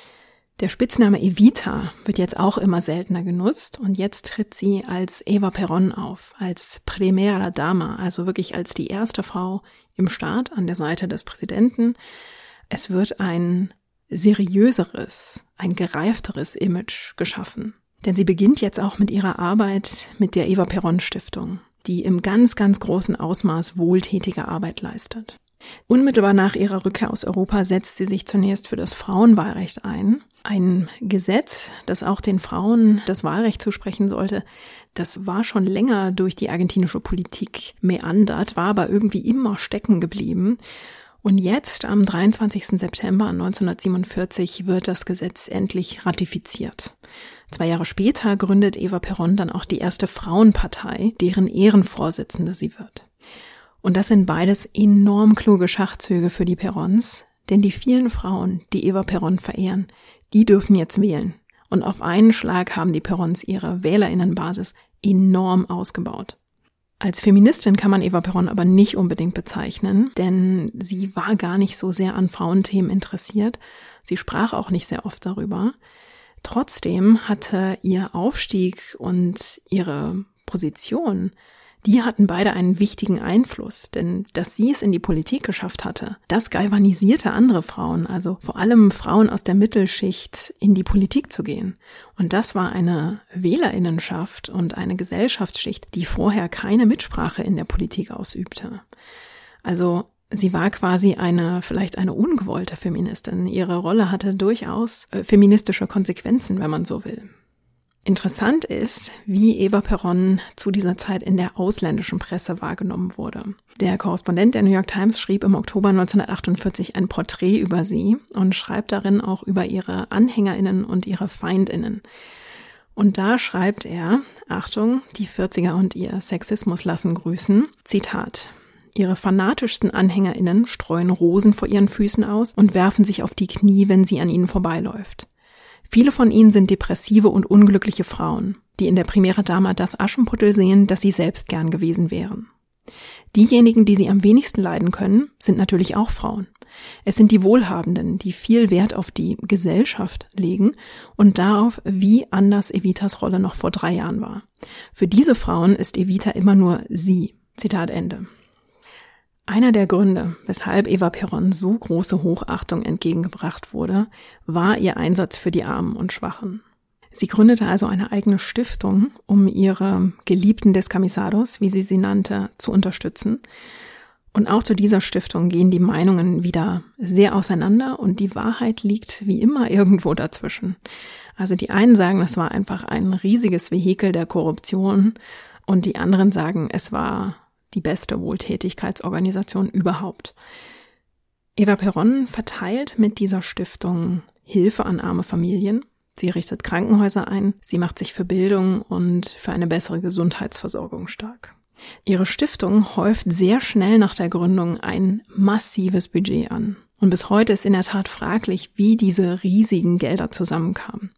Der Spitzname Evita wird jetzt auch immer seltener genutzt und jetzt tritt sie als Eva Perón auf, als Primera Dama, also wirklich als die erste Frau im Staat an der Seite des Präsidenten. Es wird ein seriöseres, ein gereifteres Image geschaffen. Denn sie beginnt jetzt auch mit ihrer Arbeit mit der Eva Perón Stiftung, die im ganz, ganz großen Ausmaß wohltätige Arbeit leistet. Unmittelbar nach ihrer Rückkehr aus Europa setzt sie sich zunächst für das Frauenwahlrecht ein. Ein Gesetz, das auch den Frauen das Wahlrecht zusprechen sollte, das war schon länger durch die argentinische Politik meandert, war aber irgendwie immer stecken geblieben. Und jetzt, am 23. September 1947, wird das Gesetz endlich ratifiziert. 2 Jahre später gründet Eva Perón dann auch die erste Frauenpartei, deren Ehrenvorsitzende sie wird. Und das sind beides enorm kluge Schachzüge für die Perons, denn die vielen Frauen, die Eva Perón verehren, die dürfen jetzt wählen. Und auf einen Schlag haben die Perons ihre WählerInnenbasis enorm ausgebaut. Als Feministin kann man Eva Perón aber nicht unbedingt bezeichnen, denn sie war gar nicht so sehr an Frauenthemen interessiert. Sie sprach auch nicht sehr oft darüber. Trotzdem hatte ihr Aufstieg und ihre Position, die hatten beide einen wichtigen Einfluss, denn dass sie es in die Politik geschafft hatte, das galvanisierte andere Frauen, also vor allem Frauen aus der Mittelschicht, in die Politik zu gehen. Und das war eine WählerInnenschaft und eine Gesellschaftsschicht, die vorher keine Mitsprache in der Politik ausübte. Also sie war quasi vielleicht eine ungewollte Feministin. Ihre Rolle hatte durchaus feministische Konsequenzen, wenn man so will. Interessant ist, wie Eva Perón zu dieser Zeit in der ausländischen Presse wahrgenommen wurde. Der Korrespondent der New York Times schrieb im Oktober 1948 ein Porträt über sie und schreibt darin auch über ihre AnhängerInnen und ihre FeindInnen. Und da schreibt er, Achtung, die 40er und ihr Sexismus lassen grüßen, Zitat: Ihre fanatischsten AnhängerInnen streuen Rosen vor ihren Füßen aus und werfen sich auf die Knie, wenn sie an ihnen vorbeiläuft. Viele von ihnen sind depressive und unglückliche Frauen, die in der Primera Dama das Aschenputtel sehen, das sie selbst gern gewesen wären. Diejenigen, die sie am wenigsten leiden können, sind natürlich auch Frauen. Es sind die Wohlhabenden, die viel Wert auf die Gesellschaft legen und darauf, wie anders Evitas Rolle noch vor 3 Jahren war. Für diese Frauen ist Evita immer nur sie. Zitat Ende. Einer der Gründe, weshalb Eva Perón so große Hochachtung entgegengebracht wurde, war ihr Einsatz für die Armen und Schwachen. Sie gründete also eine eigene Stiftung, um ihre geliebten Descamisados, wie sie nannte, zu unterstützen. Und auch zu dieser Stiftung gehen die Meinungen wieder sehr auseinander und die Wahrheit liegt wie immer irgendwo dazwischen. Also die einen sagen, es war einfach ein riesiges Vehikel der Korruption und die anderen sagen, es war die beste Wohltätigkeitsorganisation überhaupt. Eva Perón verteilt mit dieser Stiftung Hilfe an arme Familien. Sie richtet Krankenhäuser ein, sie macht sich für Bildung und für eine bessere Gesundheitsversorgung stark. Ihre Stiftung häuft sehr schnell nach der Gründung ein massives Budget an. Und bis heute ist in der Tat fraglich, wie diese riesigen Gelder zusammenkamen.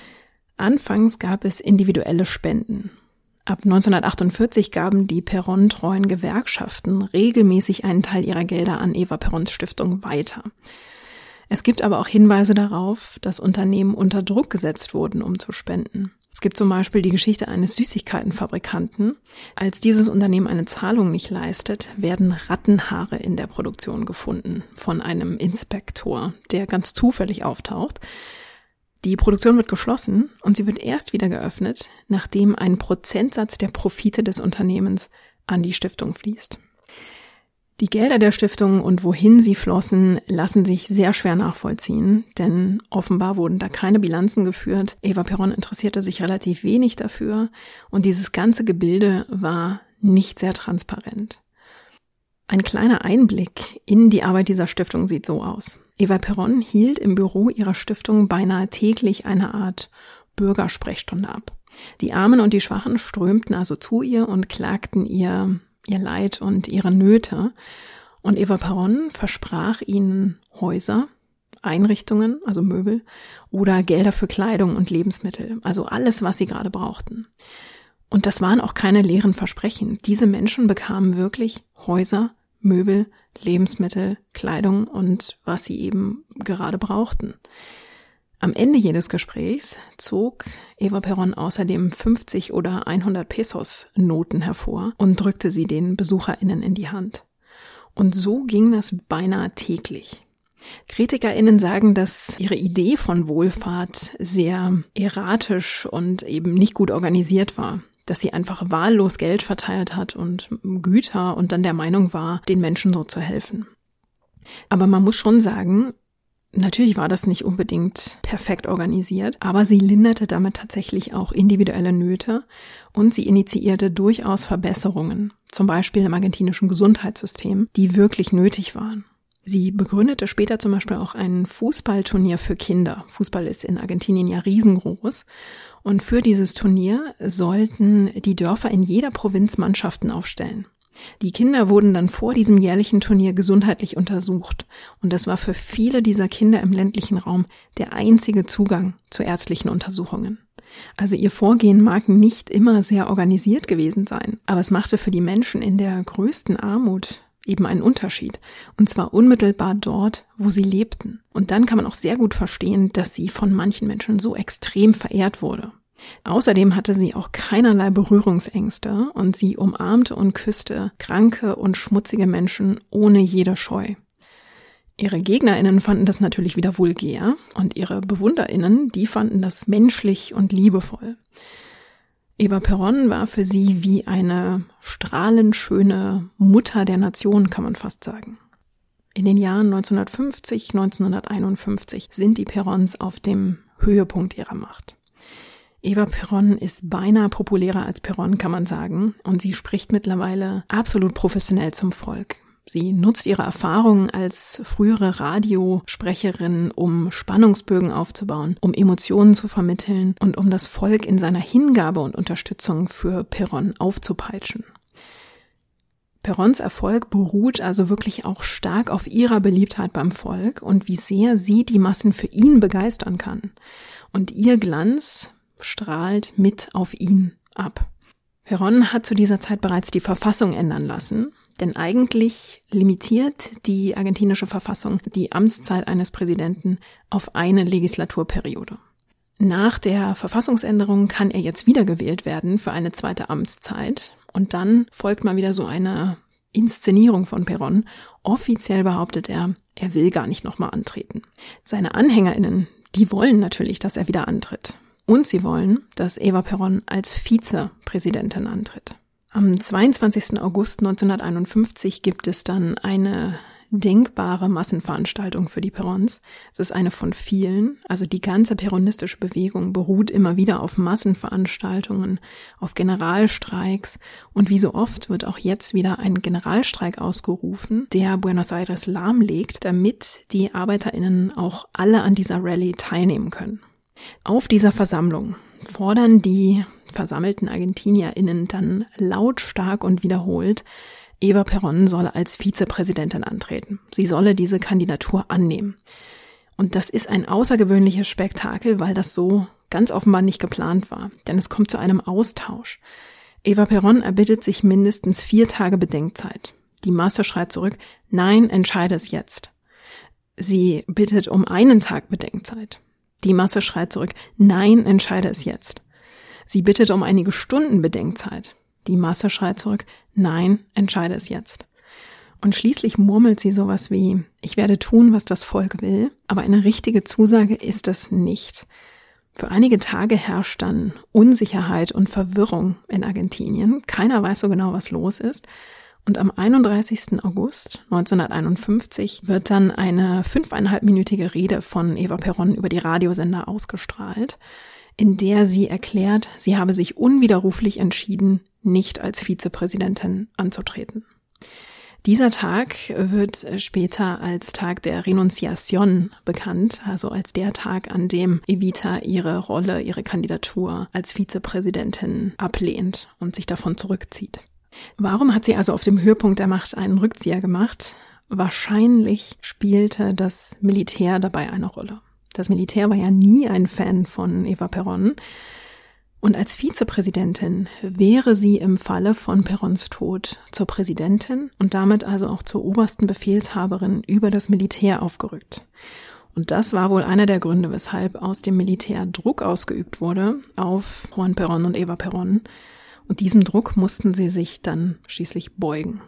Anfangs gab es individuelle Spenden. Ab 1948 gaben die Perón-treuen Gewerkschaften regelmäßig einen Teil ihrer Gelder an Eva Peróns Stiftung weiter. Es gibt aber auch Hinweise darauf, dass Unternehmen unter Druck gesetzt wurden, um zu spenden. Es gibt zum Beispiel die Geschichte eines Süßigkeitenfabrikanten. Als dieses Unternehmen eine Zahlung nicht leistet, werden Rattenhaare in der Produktion gefunden von einem Inspektor, der ganz zufällig auftaucht. Die Produktion wird geschlossen und sie wird erst wieder geöffnet, nachdem ein Prozentsatz der Profite des Unternehmens an die Stiftung fließt. Die Gelder der Stiftung und wohin sie flossen, lassen sich sehr schwer nachvollziehen, denn offenbar wurden da keine Bilanzen geführt. Eva Peron interessierte sich relativ wenig dafür und dieses ganze Gebilde war nicht sehr transparent. Ein kleiner Einblick in die Arbeit dieser Stiftung sieht so aus. Eva Peron hielt im Büro ihrer Stiftung beinahe täglich eine Art Bürgersprechstunde ab. Die Armen und die Schwachen strömten also zu ihr und klagten ihr Leid und ihre Nöte. Und Eva Peron versprach ihnen Häuser, Einrichtungen, also Möbel, oder Gelder für Kleidung und Lebensmittel, also alles, was sie gerade brauchten. Und das waren auch keine leeren Versprechen. Diese Menschen bekamen wirklich Häuser, Möbel, Lebensmittel, Kleidung und was sie eben gerade brauchten. Am Ende jedes Gesprächs zog Eva Peron außerdem 50 oder 100 Pesos Noten hervor und drückte sie den BesucherInnen in die Hand. Und so ging das beinahe täglich. KritikerInnen sagen, dass ihre Idee von Wohlfahrt sehr erratisch und eben nicht gut organisiert war. Dass sie einfach wahllos Geld verteilt hat und Güter und dann der Meinung war, den Menschen so zu helfen. Aber man muss schon sagen, natürlich war das nicht unbedingt perfekt organisiert, aber sie linderte damit tatsächlich auch individuelle Nöte und sie initiierte durchaus Verbesserungen, zum Beispiel im argentinischen Gesundheitssystem, die wirklich nötig waren. Sie begründete später zum Beispiel auch ein Fußballturnier für Kinder. Fußball ist in Argentinien ja riesengroß. Und für dieses Turnier sollten die Dörfer in jeder Provinz Mannschaften aufstellen. Die Kinder wurden dann vor diesem jährlichen Turnier gesundheitlich untersucht. Und das war für viele dieser Kinder im ländlichen Raum der einzige Zugang zu ärztlichen Untersuchungen. Also ihr Vorgehen mag nicht immer sehr organisiert gewesen sein, aber es machte für die Menschen in der größten Armut eben einen Unterschied. Und zwar unmittelbar dort, wo sie lebten. Und dann kann man auch sehr gut verstehen, dass sie von manchen Menschen so extrem verehrt wurde. Außerdem hatte sie auch keinerlei Berührungsängste und sie umarmte und küsste kranke und schmutzige Menschen ohne jede Scheu. Ihre GegnerInnen fanden das natürlich wieder vulgär und ihre BewunderInnen, die fanden das menschlich und liebevoll. Eva Peron war für sie wie eine strahlend schöne Mutter der Nation, kann man fast sagen. In den Jahren 1950, 1951 sind die Perons auf dem Höhepunkt ihrer Macht. Eva Peron ist beinahe populärer als Peron, kann man sagen, und sie spricht mittlerweile absolut professionell zum Volk. Sie nutzt ihre Erfahrungen als frühere Radiosprecherin, um Spannungsbögen aufzubauen, um Emotionen zu vermitteln und um das Volk in seiner Hingabe und Unterstützung für Peron aufzupeitschen. Perons Erfolg beruht also wirklich auch stark auf ihrer Beliebtheit beim Volk und wie sehr sie die Massen für ihn begeistern kann. Und ihr Glanz strahlt mit auf ihn ab. Peron hat zu dieser Zeit bereits die Verfassung ändern lassen, denn eigentlich limitiert die argentinische Verfassung die Amtszeit eines Präsidenten auf eine Legislaturperiode. Nach der Verfassungsänderung kann er jetzt wiedergewählt werden für eine zweite Amtszeit und dann folgt mal wieder so eine Inszenierung von Peron. Offiziell behauptet er will gar nicht nochmal antreten. Seine AnhängerInnen, die wollen natürlich, dass er wieder antritt. Und sie wollen, dass Eva Peron als Vizepräsidentin antritt. Am 22. August 1951 gibt es dann eine denkbare Massenveranstaltung für die Perons. Es ist eine von vielen, also die ganze peronistische Bewegung beruht immer wieder auf Massenveranstaltungen, auf Generalstreiks und wie so oft wird auch jetzt wieder ein Generalstreik ausgerufen, der Buenos Aires lahmlegt, damit die ArbeiterInnen auch alle an dieser Rallye teilnehmen können. Auf dieser Versammlung fordern die versammelten ArgentinierInnen dann lautstark und wiederholt, Eva Peron solle als Vizepräsidentin antreten. Sie solle diese Kandidatur annehmen. Und das ist ein außergewöhnliches Spektakel, weil das so ganz offenbar nicht geplant war. Denn es kommt zu einem Austausch. Eva Peron erbittet sich mindestens 4 Tage Bedenkzeit. Die Masse schreit zurück, nein, entscheide es jetzt. Sie bittet um 1 Tag Bedenkzeit. Die Masse schreit zurück, nein, entscheide es jetzt. Sie bittet um einige Stunden Bedenkzeit. Die Masse schreit zurück, nein, entscheide es jetzt. Und schließlich murmelt sie sowas wie, ich werde tun, was das Volk will, aber eine richtige Zusage ist es nicht. Für einige Tage herrscht dann Unsicherheit und Verwirrung in Argentinien. Keiner weiß so genau, was los ist. Und am 31. August 1951 wird dann eine 5,5-minütige Rede von Eva Perón über die Radiosender ausgestrahlt, in der sie erklärt, sie habe sich unwiderruflich entschieden, nicht als Vizepräsidentin anzutreten. Dieser Tag wird später als Tag der Renunciación bekannt, also als der Tag, an dem Evita ihre Kandidatur als Vizepräsidentin ablehnt und sich davon zurückzieht. Warum hat sie also auf dem Höhepunkt der Macht einen Rückzieher gemacht? Wahrscheinlich spielte das Militär dabei eine Rolle. Das Militär war ja nie ein Fan von Eva Perón. Und als Vizepräsidentin wäre sie im Falle von Peróns Tod zur Präsidentin und damit also auch zur obersten Befehlshaberin über das Militär aufgerückt. Und das war wohl einer der Gründe, weshalb aus dem Militär Druck ausgeübt wurde auf Juan Perón und Eva Perón. Und diesem Druck mussten sie sich dann schließlich beugen.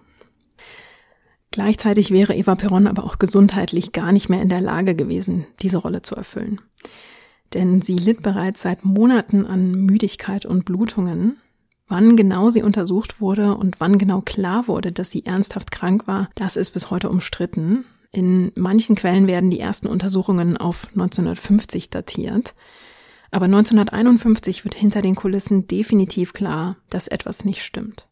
Gleichzeitig wäre Eva Perón aber auch gesundheitlich gar nicht mehr in der Lage gewesen, diese Rolle zu erfüllen. Denn sie litt bereits seit Monaten an Müdigkeit und Blutungen. Wann genau sie untersucht wurde und wann genau klar wurde, dass sie ernsthaft krank war, das ist bis heute umstritten. In manchen Quellen werden die ersten Untersuchungen auf 1950 datiert. Aber 1951 wird hinter den Kulissen definitiv klar, dass etwas nicht stimmt.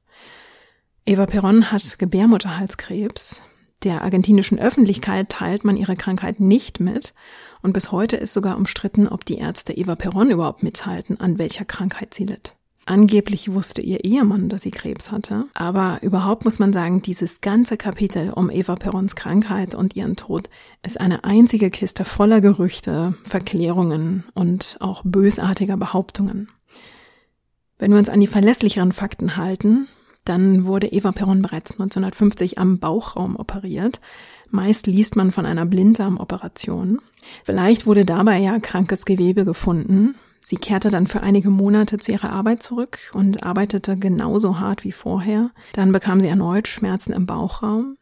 Eva Perón hat Gebärmutterhalskrebs. Der argentinischen Öffentlichkeit teilt man ihre Krankheit nicht mit und bis heute ist sogar umstritten, ob die Ärzte Eva Perón überhaupt mitteilten, an welcher Krankheit sie litt. Angeblich wusste ihr Ehemann, dass sie Krebs hatte, aber überhaupt muss man sagen, dieses ganze Kapitel um Eva Peróns Krankheit und ihren Tod ist eine einzige Kiste voller Gerüchte, Verklärungen und auch bösartiger Behauptungen. Wenn wir uns an die verlässlicheren Fakten halten, dann wurde Eva Perón bereits 1950 am Bauchraum operiert. Meist liest man von einer Blinddarmoperation. Vielleicht wurde dabei ja krankes Gewebe gefunden. Sie kehrte dann für einige Monate zu ihrer Arbeit zurück und arbeitete genauso hart wie vorher. Dann bekam sie erneut Schmerzen im Bauchraum.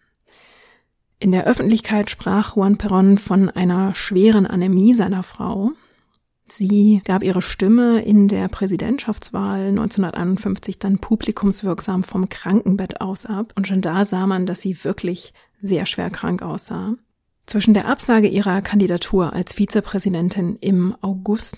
In der Öffentlichkeit sprach Juan Perón von einer schweren Anämie seiner Frau. Sie gab ihre Stimme in der Präsidentschaftswahl 1951 dann publikumswirksam vom Krankenbett aus ab. Und schon da sah man, dass sie wirklich sehr schwer krank aussah. Zwischen der Absage ihrer Kandidatur als Vizepräsidentin im August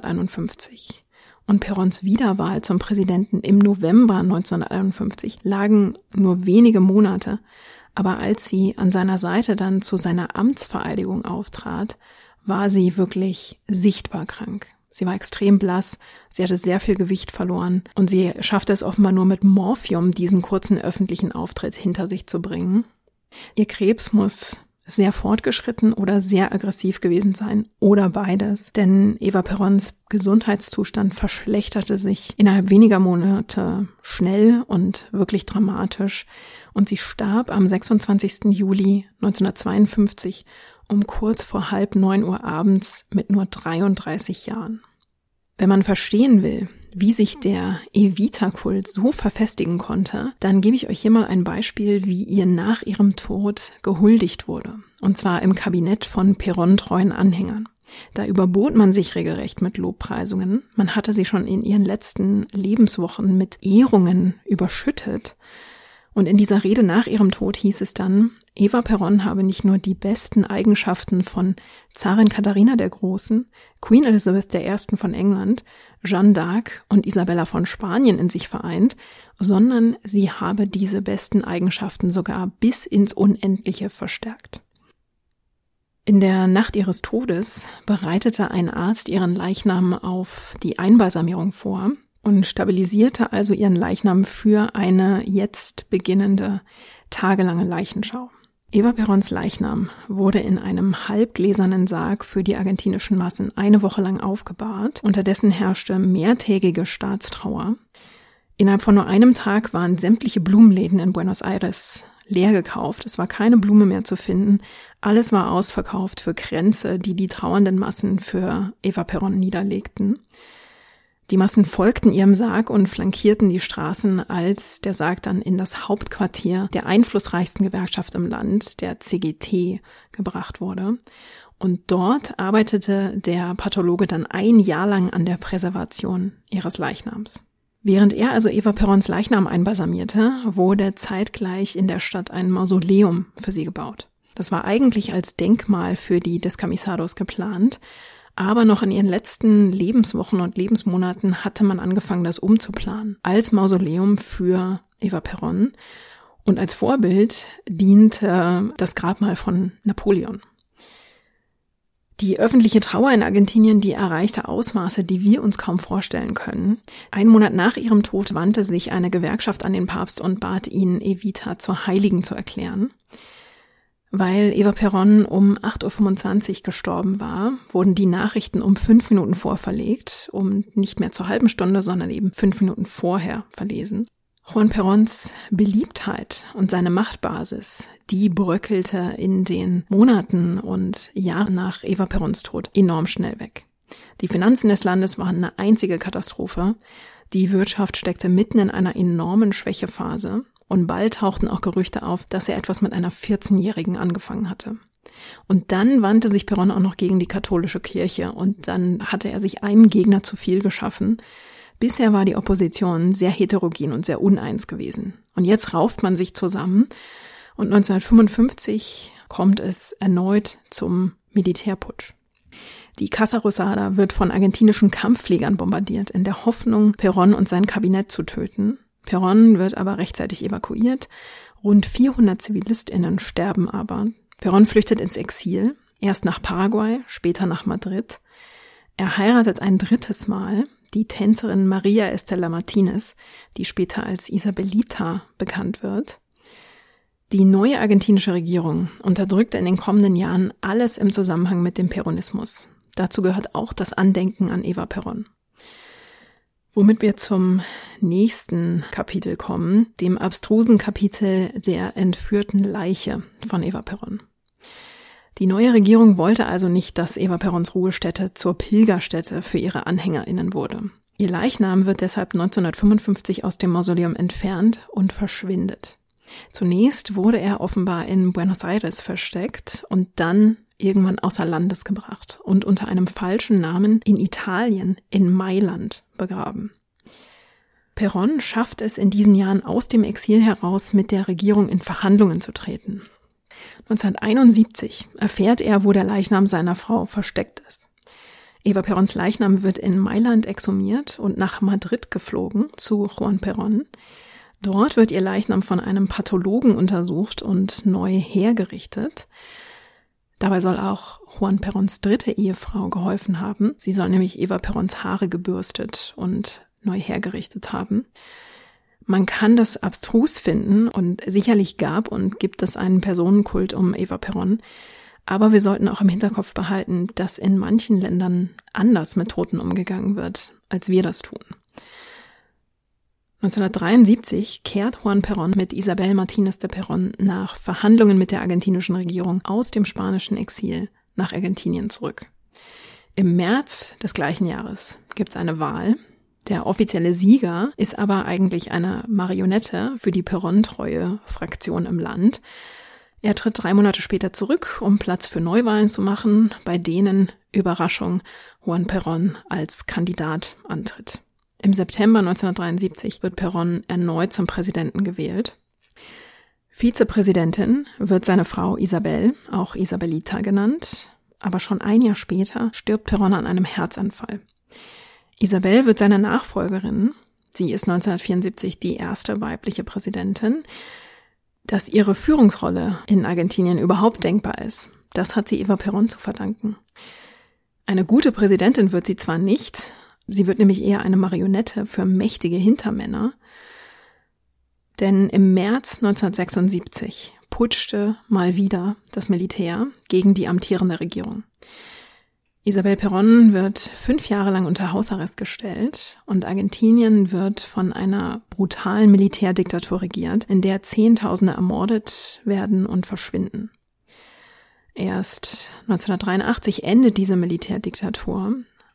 1951 und Peróns Wiederwahl zum Präsidenten im November 1951 lagen nur wenige Monate. Aber als sie an seiner Seite dann zu seiner Amtsvereidigung auftrat, war sie wirklich sichtbar krank. Sie war extrem blass, sie hatte sehr viel Gewicht verloren und sie schaffte es offenbar nur mit Morphium, diesen kurzen öffentlichen Auftritt hinter sich zu bringen. Ihr Krebs muss sehr fortgeschritten oder sehr aggressiv gewesen sein oder beides, denn Eva Peróns Gesundheitszustand verschlechterte sich innerhalb weniger Monate schnell und wirklich dramatisch und sie starb am 26. Juli 1952 um kurz vor 8:30 Uhr abends mit nur 33 Jahren. Wenn man verstehen will, wie sich der Evita-Kult so verfestigen konnte, dann gebe ich euch hier mal ein Beispiel, wie ihr nach ihrem Tod gehuldigt wurde. Und zwar im Kabinett von Perón-treuen Anhängern. Da überbot man sich regelrecht mit Lobpreisungen. Man hatte sie schon in ihren letzten Lebenswochen mit Ehrungen überschüttet. Und in dieser Rede nach ihrem Tod hieß es dann, Eva Perón habe nicht nur die besten Eigenschaften von Zarin Katharina der Großen, Queen Elizabeth I. von England, Jeanne d'Arc und Isabella von Spanien in sich vereint, sondern sie habe diese besten Eigenschaften sogar bis ins Unendliche verstärkt. In der Nacht ihres Todes bereitete ein Arzt ihren Leichnam auf die Einbalsamierung vor und stabilisierte also ihren Leichnam für eine jetzt beginnende tagelange Leichenschau. Eva Peróns Leichnam wurde in einem halbgläsernen Sarg für die argentinischen Massen eine Woche lang aufgebahrt. Unterdessen herrschte mehrtägige Staatstrauer. Innerhalb von nur einem Tag waren sämtliche Blumenläden in Buenos Aires leer gekauft. Es war keine Blume mehr zu finden. Alles war ausverkauft für Kränze, die die trauernden Massen für Eva Perón niederlegten. Die Massen folgten ihrem Sarg und flankierten die Straßen, als der Sarg dann in das Hauptquartier der einflussreichsten Gewerkschaft im Land, der CGT, gebracht wurde. Und dort arbeitete der Pathologe dann 1 Jahr lang an der Präservation ihres Leichnams. Während er also Eva Perons Leichnam einbalsamierte, wurde zeitgleich in der Stadt ein Mausoleum für sie gebaut. Das war eigentlich als Denkmal für die Descamisados geplant, aber noch in ihren letzten Lebenswochen und Lebensmonaten hatte man angefangen, das umzuplanen als Mausoleum für Eva Peron. Und als Vorbild diente das Grabmal von Napoleon. Die öffentliche Trauer in Argentinien, die erreichte Ausmaße, die wir uns kaum vorstellen können. 1 Monat nach ihrem Tod wandte sich eine Gewerkschaft an den Papst und bat ihn, Evita zur Heiligen zu erklären. Weil Eva Peron um 8:25 Uhr gestorben war, wurden die Nachrichten um 5 Minuten vorverlegt, um nicht mehr zur halben Stunde, sondern eben 5 Minuten vorher verlesen. Juan Perons Beliebtheit und seine Machtbasis, die bröckelte in den Monaten und Jahren nach Eva Perons Tod enorm schnell weg. Die Finanzen des Landes waren eine einzige Katastrophe. Die Wirtschaft steckte mitten in einer enormen Schwächephase. Und bald tauchten auch Gerüchte auf, dass er etwas mit einer 14-Jährigen angefangen hatte. Und dann wandte sich Perón auch noch gegen die katholische Kirche und dann hatte er sich einen Gegner zu viel geschaffen. Bisher war die Opposition sehr heterogen und sehr uneins gewesen. Und jetzt rauft man sich zusammen und 1955 kommt es erneut zum Militärputsch. Die Casa Rosada wird von argentinischen Kampffliegern bombardiert, in der Hoffnung, Perón und sein Kabinett zu töten. Perón wird aber rechtzeitig evakuiert. Rund 400 ZivilistInnen sterben aber. Perón flüchtet ins Exil, erst nach Paraguay, später nach Madrid. Er heiratet ein 3. Mal, die Tänzerin Maria Estela Martinez, die später als Isabelita bekannt wird. Die neue argentinische Regierung unterdrückte in den kommenden Jahren alles im Zusammenhang mit dem Peronismus. Dazu gehört auch das Andenken an Eva Perón. Womit wir zum nächsten Kapitel kommen, dem abstrusen Kapitel der entführten Leiche von Eva Perón. Die neue Regierung wollte also nicht, dass Eva Perons Ruhestätte zur Pilgerstätte für ihre AnhängerInnen wurde. Ihr Leichnam wird deshalb 1955 aus dem Mausoleum entfernt und verschwindet. Zunächst wurde er offenbar in Buenos Aires versteckt und dann irgendwann außer Landes gebracht und unter einem falschen Namen in Italien, in Mailand, begraben. Perón schafft es in diesen Jahren aus dem Exil heraus, mit der Regierung in Verhandlungen zu treten. 1971 erfährt er, wo der Leichnam seiner Frau versteckt ist. Eva Perons Leichnam wird in Mailand exhumiert und nach Madrid geflogen zu Juan Perón. Dort wird ihr Leichnam von einem Pathologen untersucht und neu hergerichtet. Dabei soll auch Juan Perons 3. Ehefrau geholfen haben. Sie soll nämlich Eva Perons Haare gebürstet und neu hergerichtet haben. Man kann das abstrus finden und sicherlich gab und gibt es einen Personenkult um Eva Perón. Aber wir sollten auch im Hinterkopf behalten, dass in manchen Ländern anders mit Toten umgegangen wird, als wir das tun. 1973 kehrt Juan Perón mit Isabel Martínez de Perón nach Verhandlungen mit der argentinischen Regierung aus dem spanischen Exil nach Argentinien zurück. Im März des gleichen Jahres gibt es eine Wahl. Der offizielle Sieger ist aber eigentlich eine Marionette für die Perón-treue Fraktion im Land. Er tritt 3 Monate später zurück, um Platz für Neuwahlen zu machen, bei denen, Überraschung, Juan Perón als Kandidat antritt. Im September 1973 wird Perón erneut zum Präsidenten gewählt. Vizepräsidentin wird seine Frau Isabel, auch Isabelita genannt, aber schon 1 Jahr später stirbt Perón an einem Herzanfall. Isabel wird seine Nachfolgerin. Sie ist 1974 die erste weibliche Präsidentin. Dass ihre Führungsrolle in Argentinien überhaupt denkbar ist, das hat sie Eva Perón zu verdanken. Eine gute Präsidentin wird sie zwar nicht, sie wird nämlich eher eine Marionette für mächtige Hintermänner, denn im März 1976 putschte mal wieder das Militär gegen die amtierende Regierung. Isabel Perón wird 5 Jahre lang unter Hausarrest gestellt und Argentinien wird von einer brutalen Militärdiktatur regiert, in der Zehntausende ermordet werden und verschwinden. Erst 1983 endet diese Militärdiktatur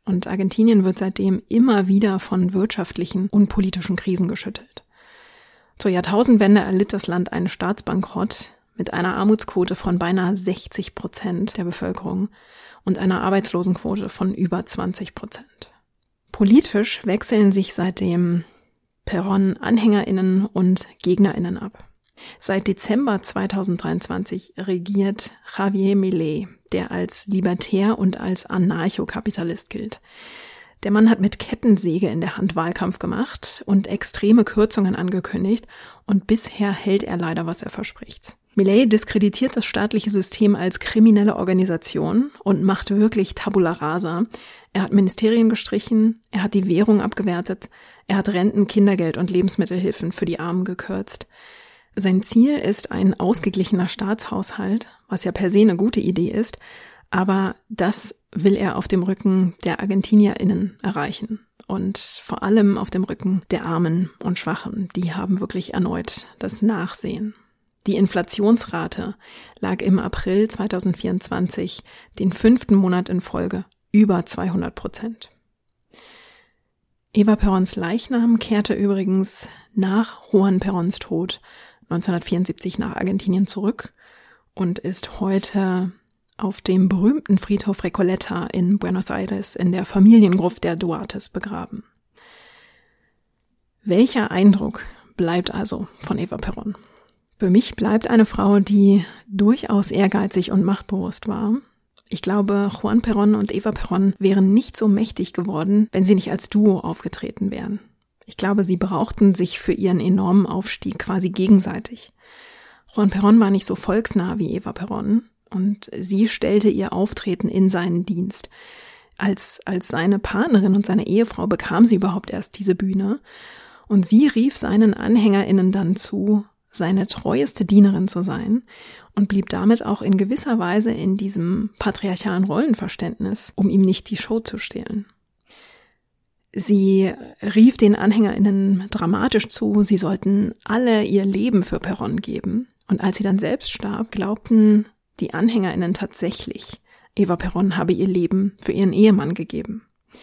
Und Argentinien wird seitdem immer wieder von wirtschaftlichen und politischen Krisen geschüttelt. Zur Jahrtausendwende erlitt das Land einen Staatsbankrott mit einer Armutsquote von beinahe 60% der Bevölkerung und einer Arbeitslosenquote von über 20%. Politisch wechseln sich seitdem Perón-AnhängerInnen und GegnerInnen ab. Seit Dezember 2023 regiert Javier Milei, der als libertär und als Anarchokapitalist gilt. Der Mann hat mit Kettensäge in der Hand Wahlkampf gemacht und extreme Kürzungen angekündigt und bisher hält er leider, was er verspricht. Milei diskreditiert das staatliche System als kriminelle Organisation und macht wirklich Tabula rasa. Er hat Ministerien gestrichen, er hat die Währung abgewertet, er hat Renten, Kindergeld und Lebensmittelhilfen für die Armen gekürzt. Sein Ziel ist ein ausgeglichener Staatshaushalt, was ja per se eine gute Idee ist, aber das will er auf dem Rücken der ArgentinierInnen erreichen und vor allem auf dem Rücken der Armen und Schwachen. Die haben wirklich erneut das Nachsehen. Die Inflationsrate lag im April 2024, den 5. Monat in Folge, über 200%. Eva Peróns Leichnam kehrte übrigens nach Juan Peróns Tod 1974 nach Argentinien zurück und ist heute auf dem berühmten Friedhof Recoleta in Buenos Aires in der Familiengruft der Duartes begraben. Welcher Eindruck bleibt also von Eva Perón? Für mich bleibt eine Frau, die durchaus ehrgeizig und machtbewusst war. Ich glaube, Juan Perón und Eva Perón wären nicht so mächtig geworden, wenn sie nicht als Duo aufgetreten wären. Ich glaube, sie brauchten sich für ihren enormen Aufstieg quasi gegenseitig. Juan Perón war nicht so volksnah wie Eva Perón und sie stellte ihr Auftreten in seinen Dienst. Als seine Partnerin und seine Ehefrau bekam sie überhaupt erst diese Bühne und sie rief seinen AnhängerInnen dann zu, seine treueste Dienerin zu sein und blieb damit auch in gewisser Weise in diesem patriarchalen Rollenverständnis, um ihm nicht die Show zu stehlen. Sie rief den AnhängerInnen dramatisch zu, sie sollten alle ihr Leben für Perón geben. Und als sie dann selbst starb, glaubten die AnhängerInnen tatsächlich, Eva Perón habe ihr Leben für ihren Ehemann gegeben.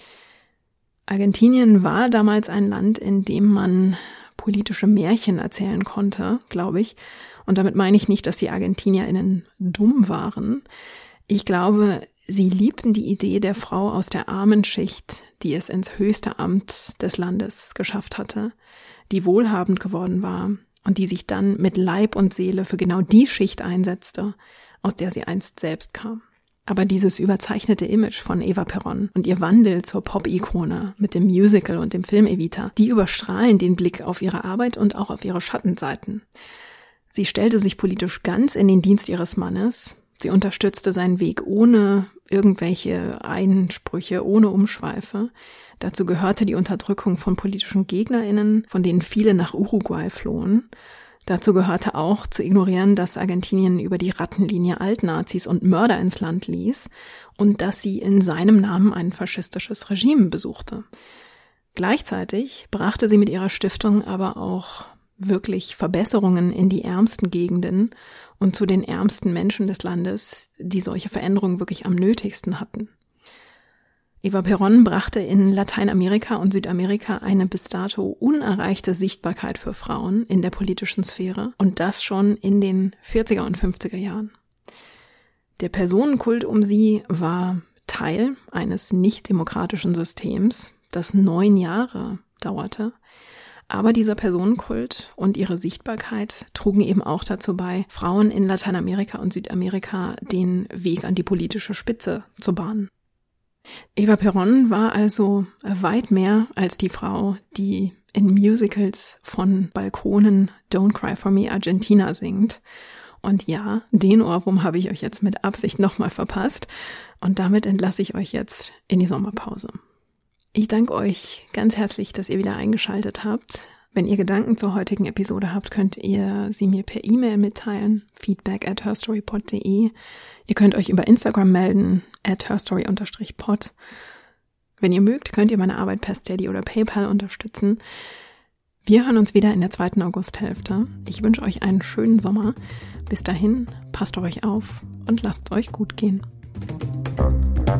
Argentinien war damals ein Land, in dem man politische Märchen erzählen konnte, glaube ich. Und damit meine ich nicht, dass die ArgentinierInnen dumm waren. Ich glaube, sie liebten die Idee der Frau aus der armen Schicht, die es ins höchste Amt des Landes geschafft hatte, die wohlhabend geworden war und die sich dann mit Leib und Seele für genau die Schicht einsetzte, aus der sie einst selbst kam. Aber dieses überzeichnete Image von Eva Perón und ihr Wandel zur Pop-Ikone mit dem Musical und dem Film Evita, die überstrahlen den Blick auf ihre Arbeit und auch auf ihre Schattenseiten. Sie stellte sich politisch ganz in den Dienst ihres Mannes. Sie unterstützte seinen Weg ohne irgendwelche Einsprüche, ohne Umschweife. Dazu gehörte die Unterdrückung von politischen GegnerInnen, von denen viele nach Uruguay flohen. Dazu gehörte auch zu ignorieren, dass Argentinien über die Rattenlinie Altnazis und Mörder ins Land ließ und dass sie in seinem Namen ein faschistisches Regime besuchte. Gleichzeitig brachte sie mit ihrer Stiftung aber auch wirklich Verbesserungen in die ärmsten Gegenden und zu den ärmsten Menschen des Landes, die solche Veränderungen wirklich am nötigsten hatten. Eva Perón brachte in Lateinamerika und Südamerika eine bis dato unerreichte Sichtbarkeit für Frauen in der politischen Sphäre und das schon in den 40er und 50er Jahren. Der Personenkult um sie war Teil eines nicht-demokratischen Systems, das 9 Jahre dauerte. Aber dieser Personenkult und ihre Sichtbarkeit trugen eben auch dazu bei, Frauen in Lateinamerika und Südamerika den Weg an die politische Spitze zu bahnen. Eva Perón war also weit mehr als die Frau, die in Musicals von Balkonen Don't Cry for Me Argentina singt. Und ja, den Ohrwurm habe ich euch jetzt mit Absicht nochmal verpasst und damit entlasse ich euch jetzt in die Sommerpause. Ich danke euch ganz herzlich, dass ihr wieder eingeschaltet habt. Wenn ihr Gedanken zur heutigen Episode habt, könnt ihr sie mir per E-Mail mitteilen, feedback@herstorypod.de. Ihr könnt euch über Instagram melden, @herstory_pod. Wenn ihr mögt, könnt ihr meine Arbeit per Steady oder PayPal unterstützen. Wir hören uns wieder in der 2. Augusthälfte. Ich wünsche euch einen schönen Sommer. Bis dahin, passt auf euch auf und lasst es euch gut gehen.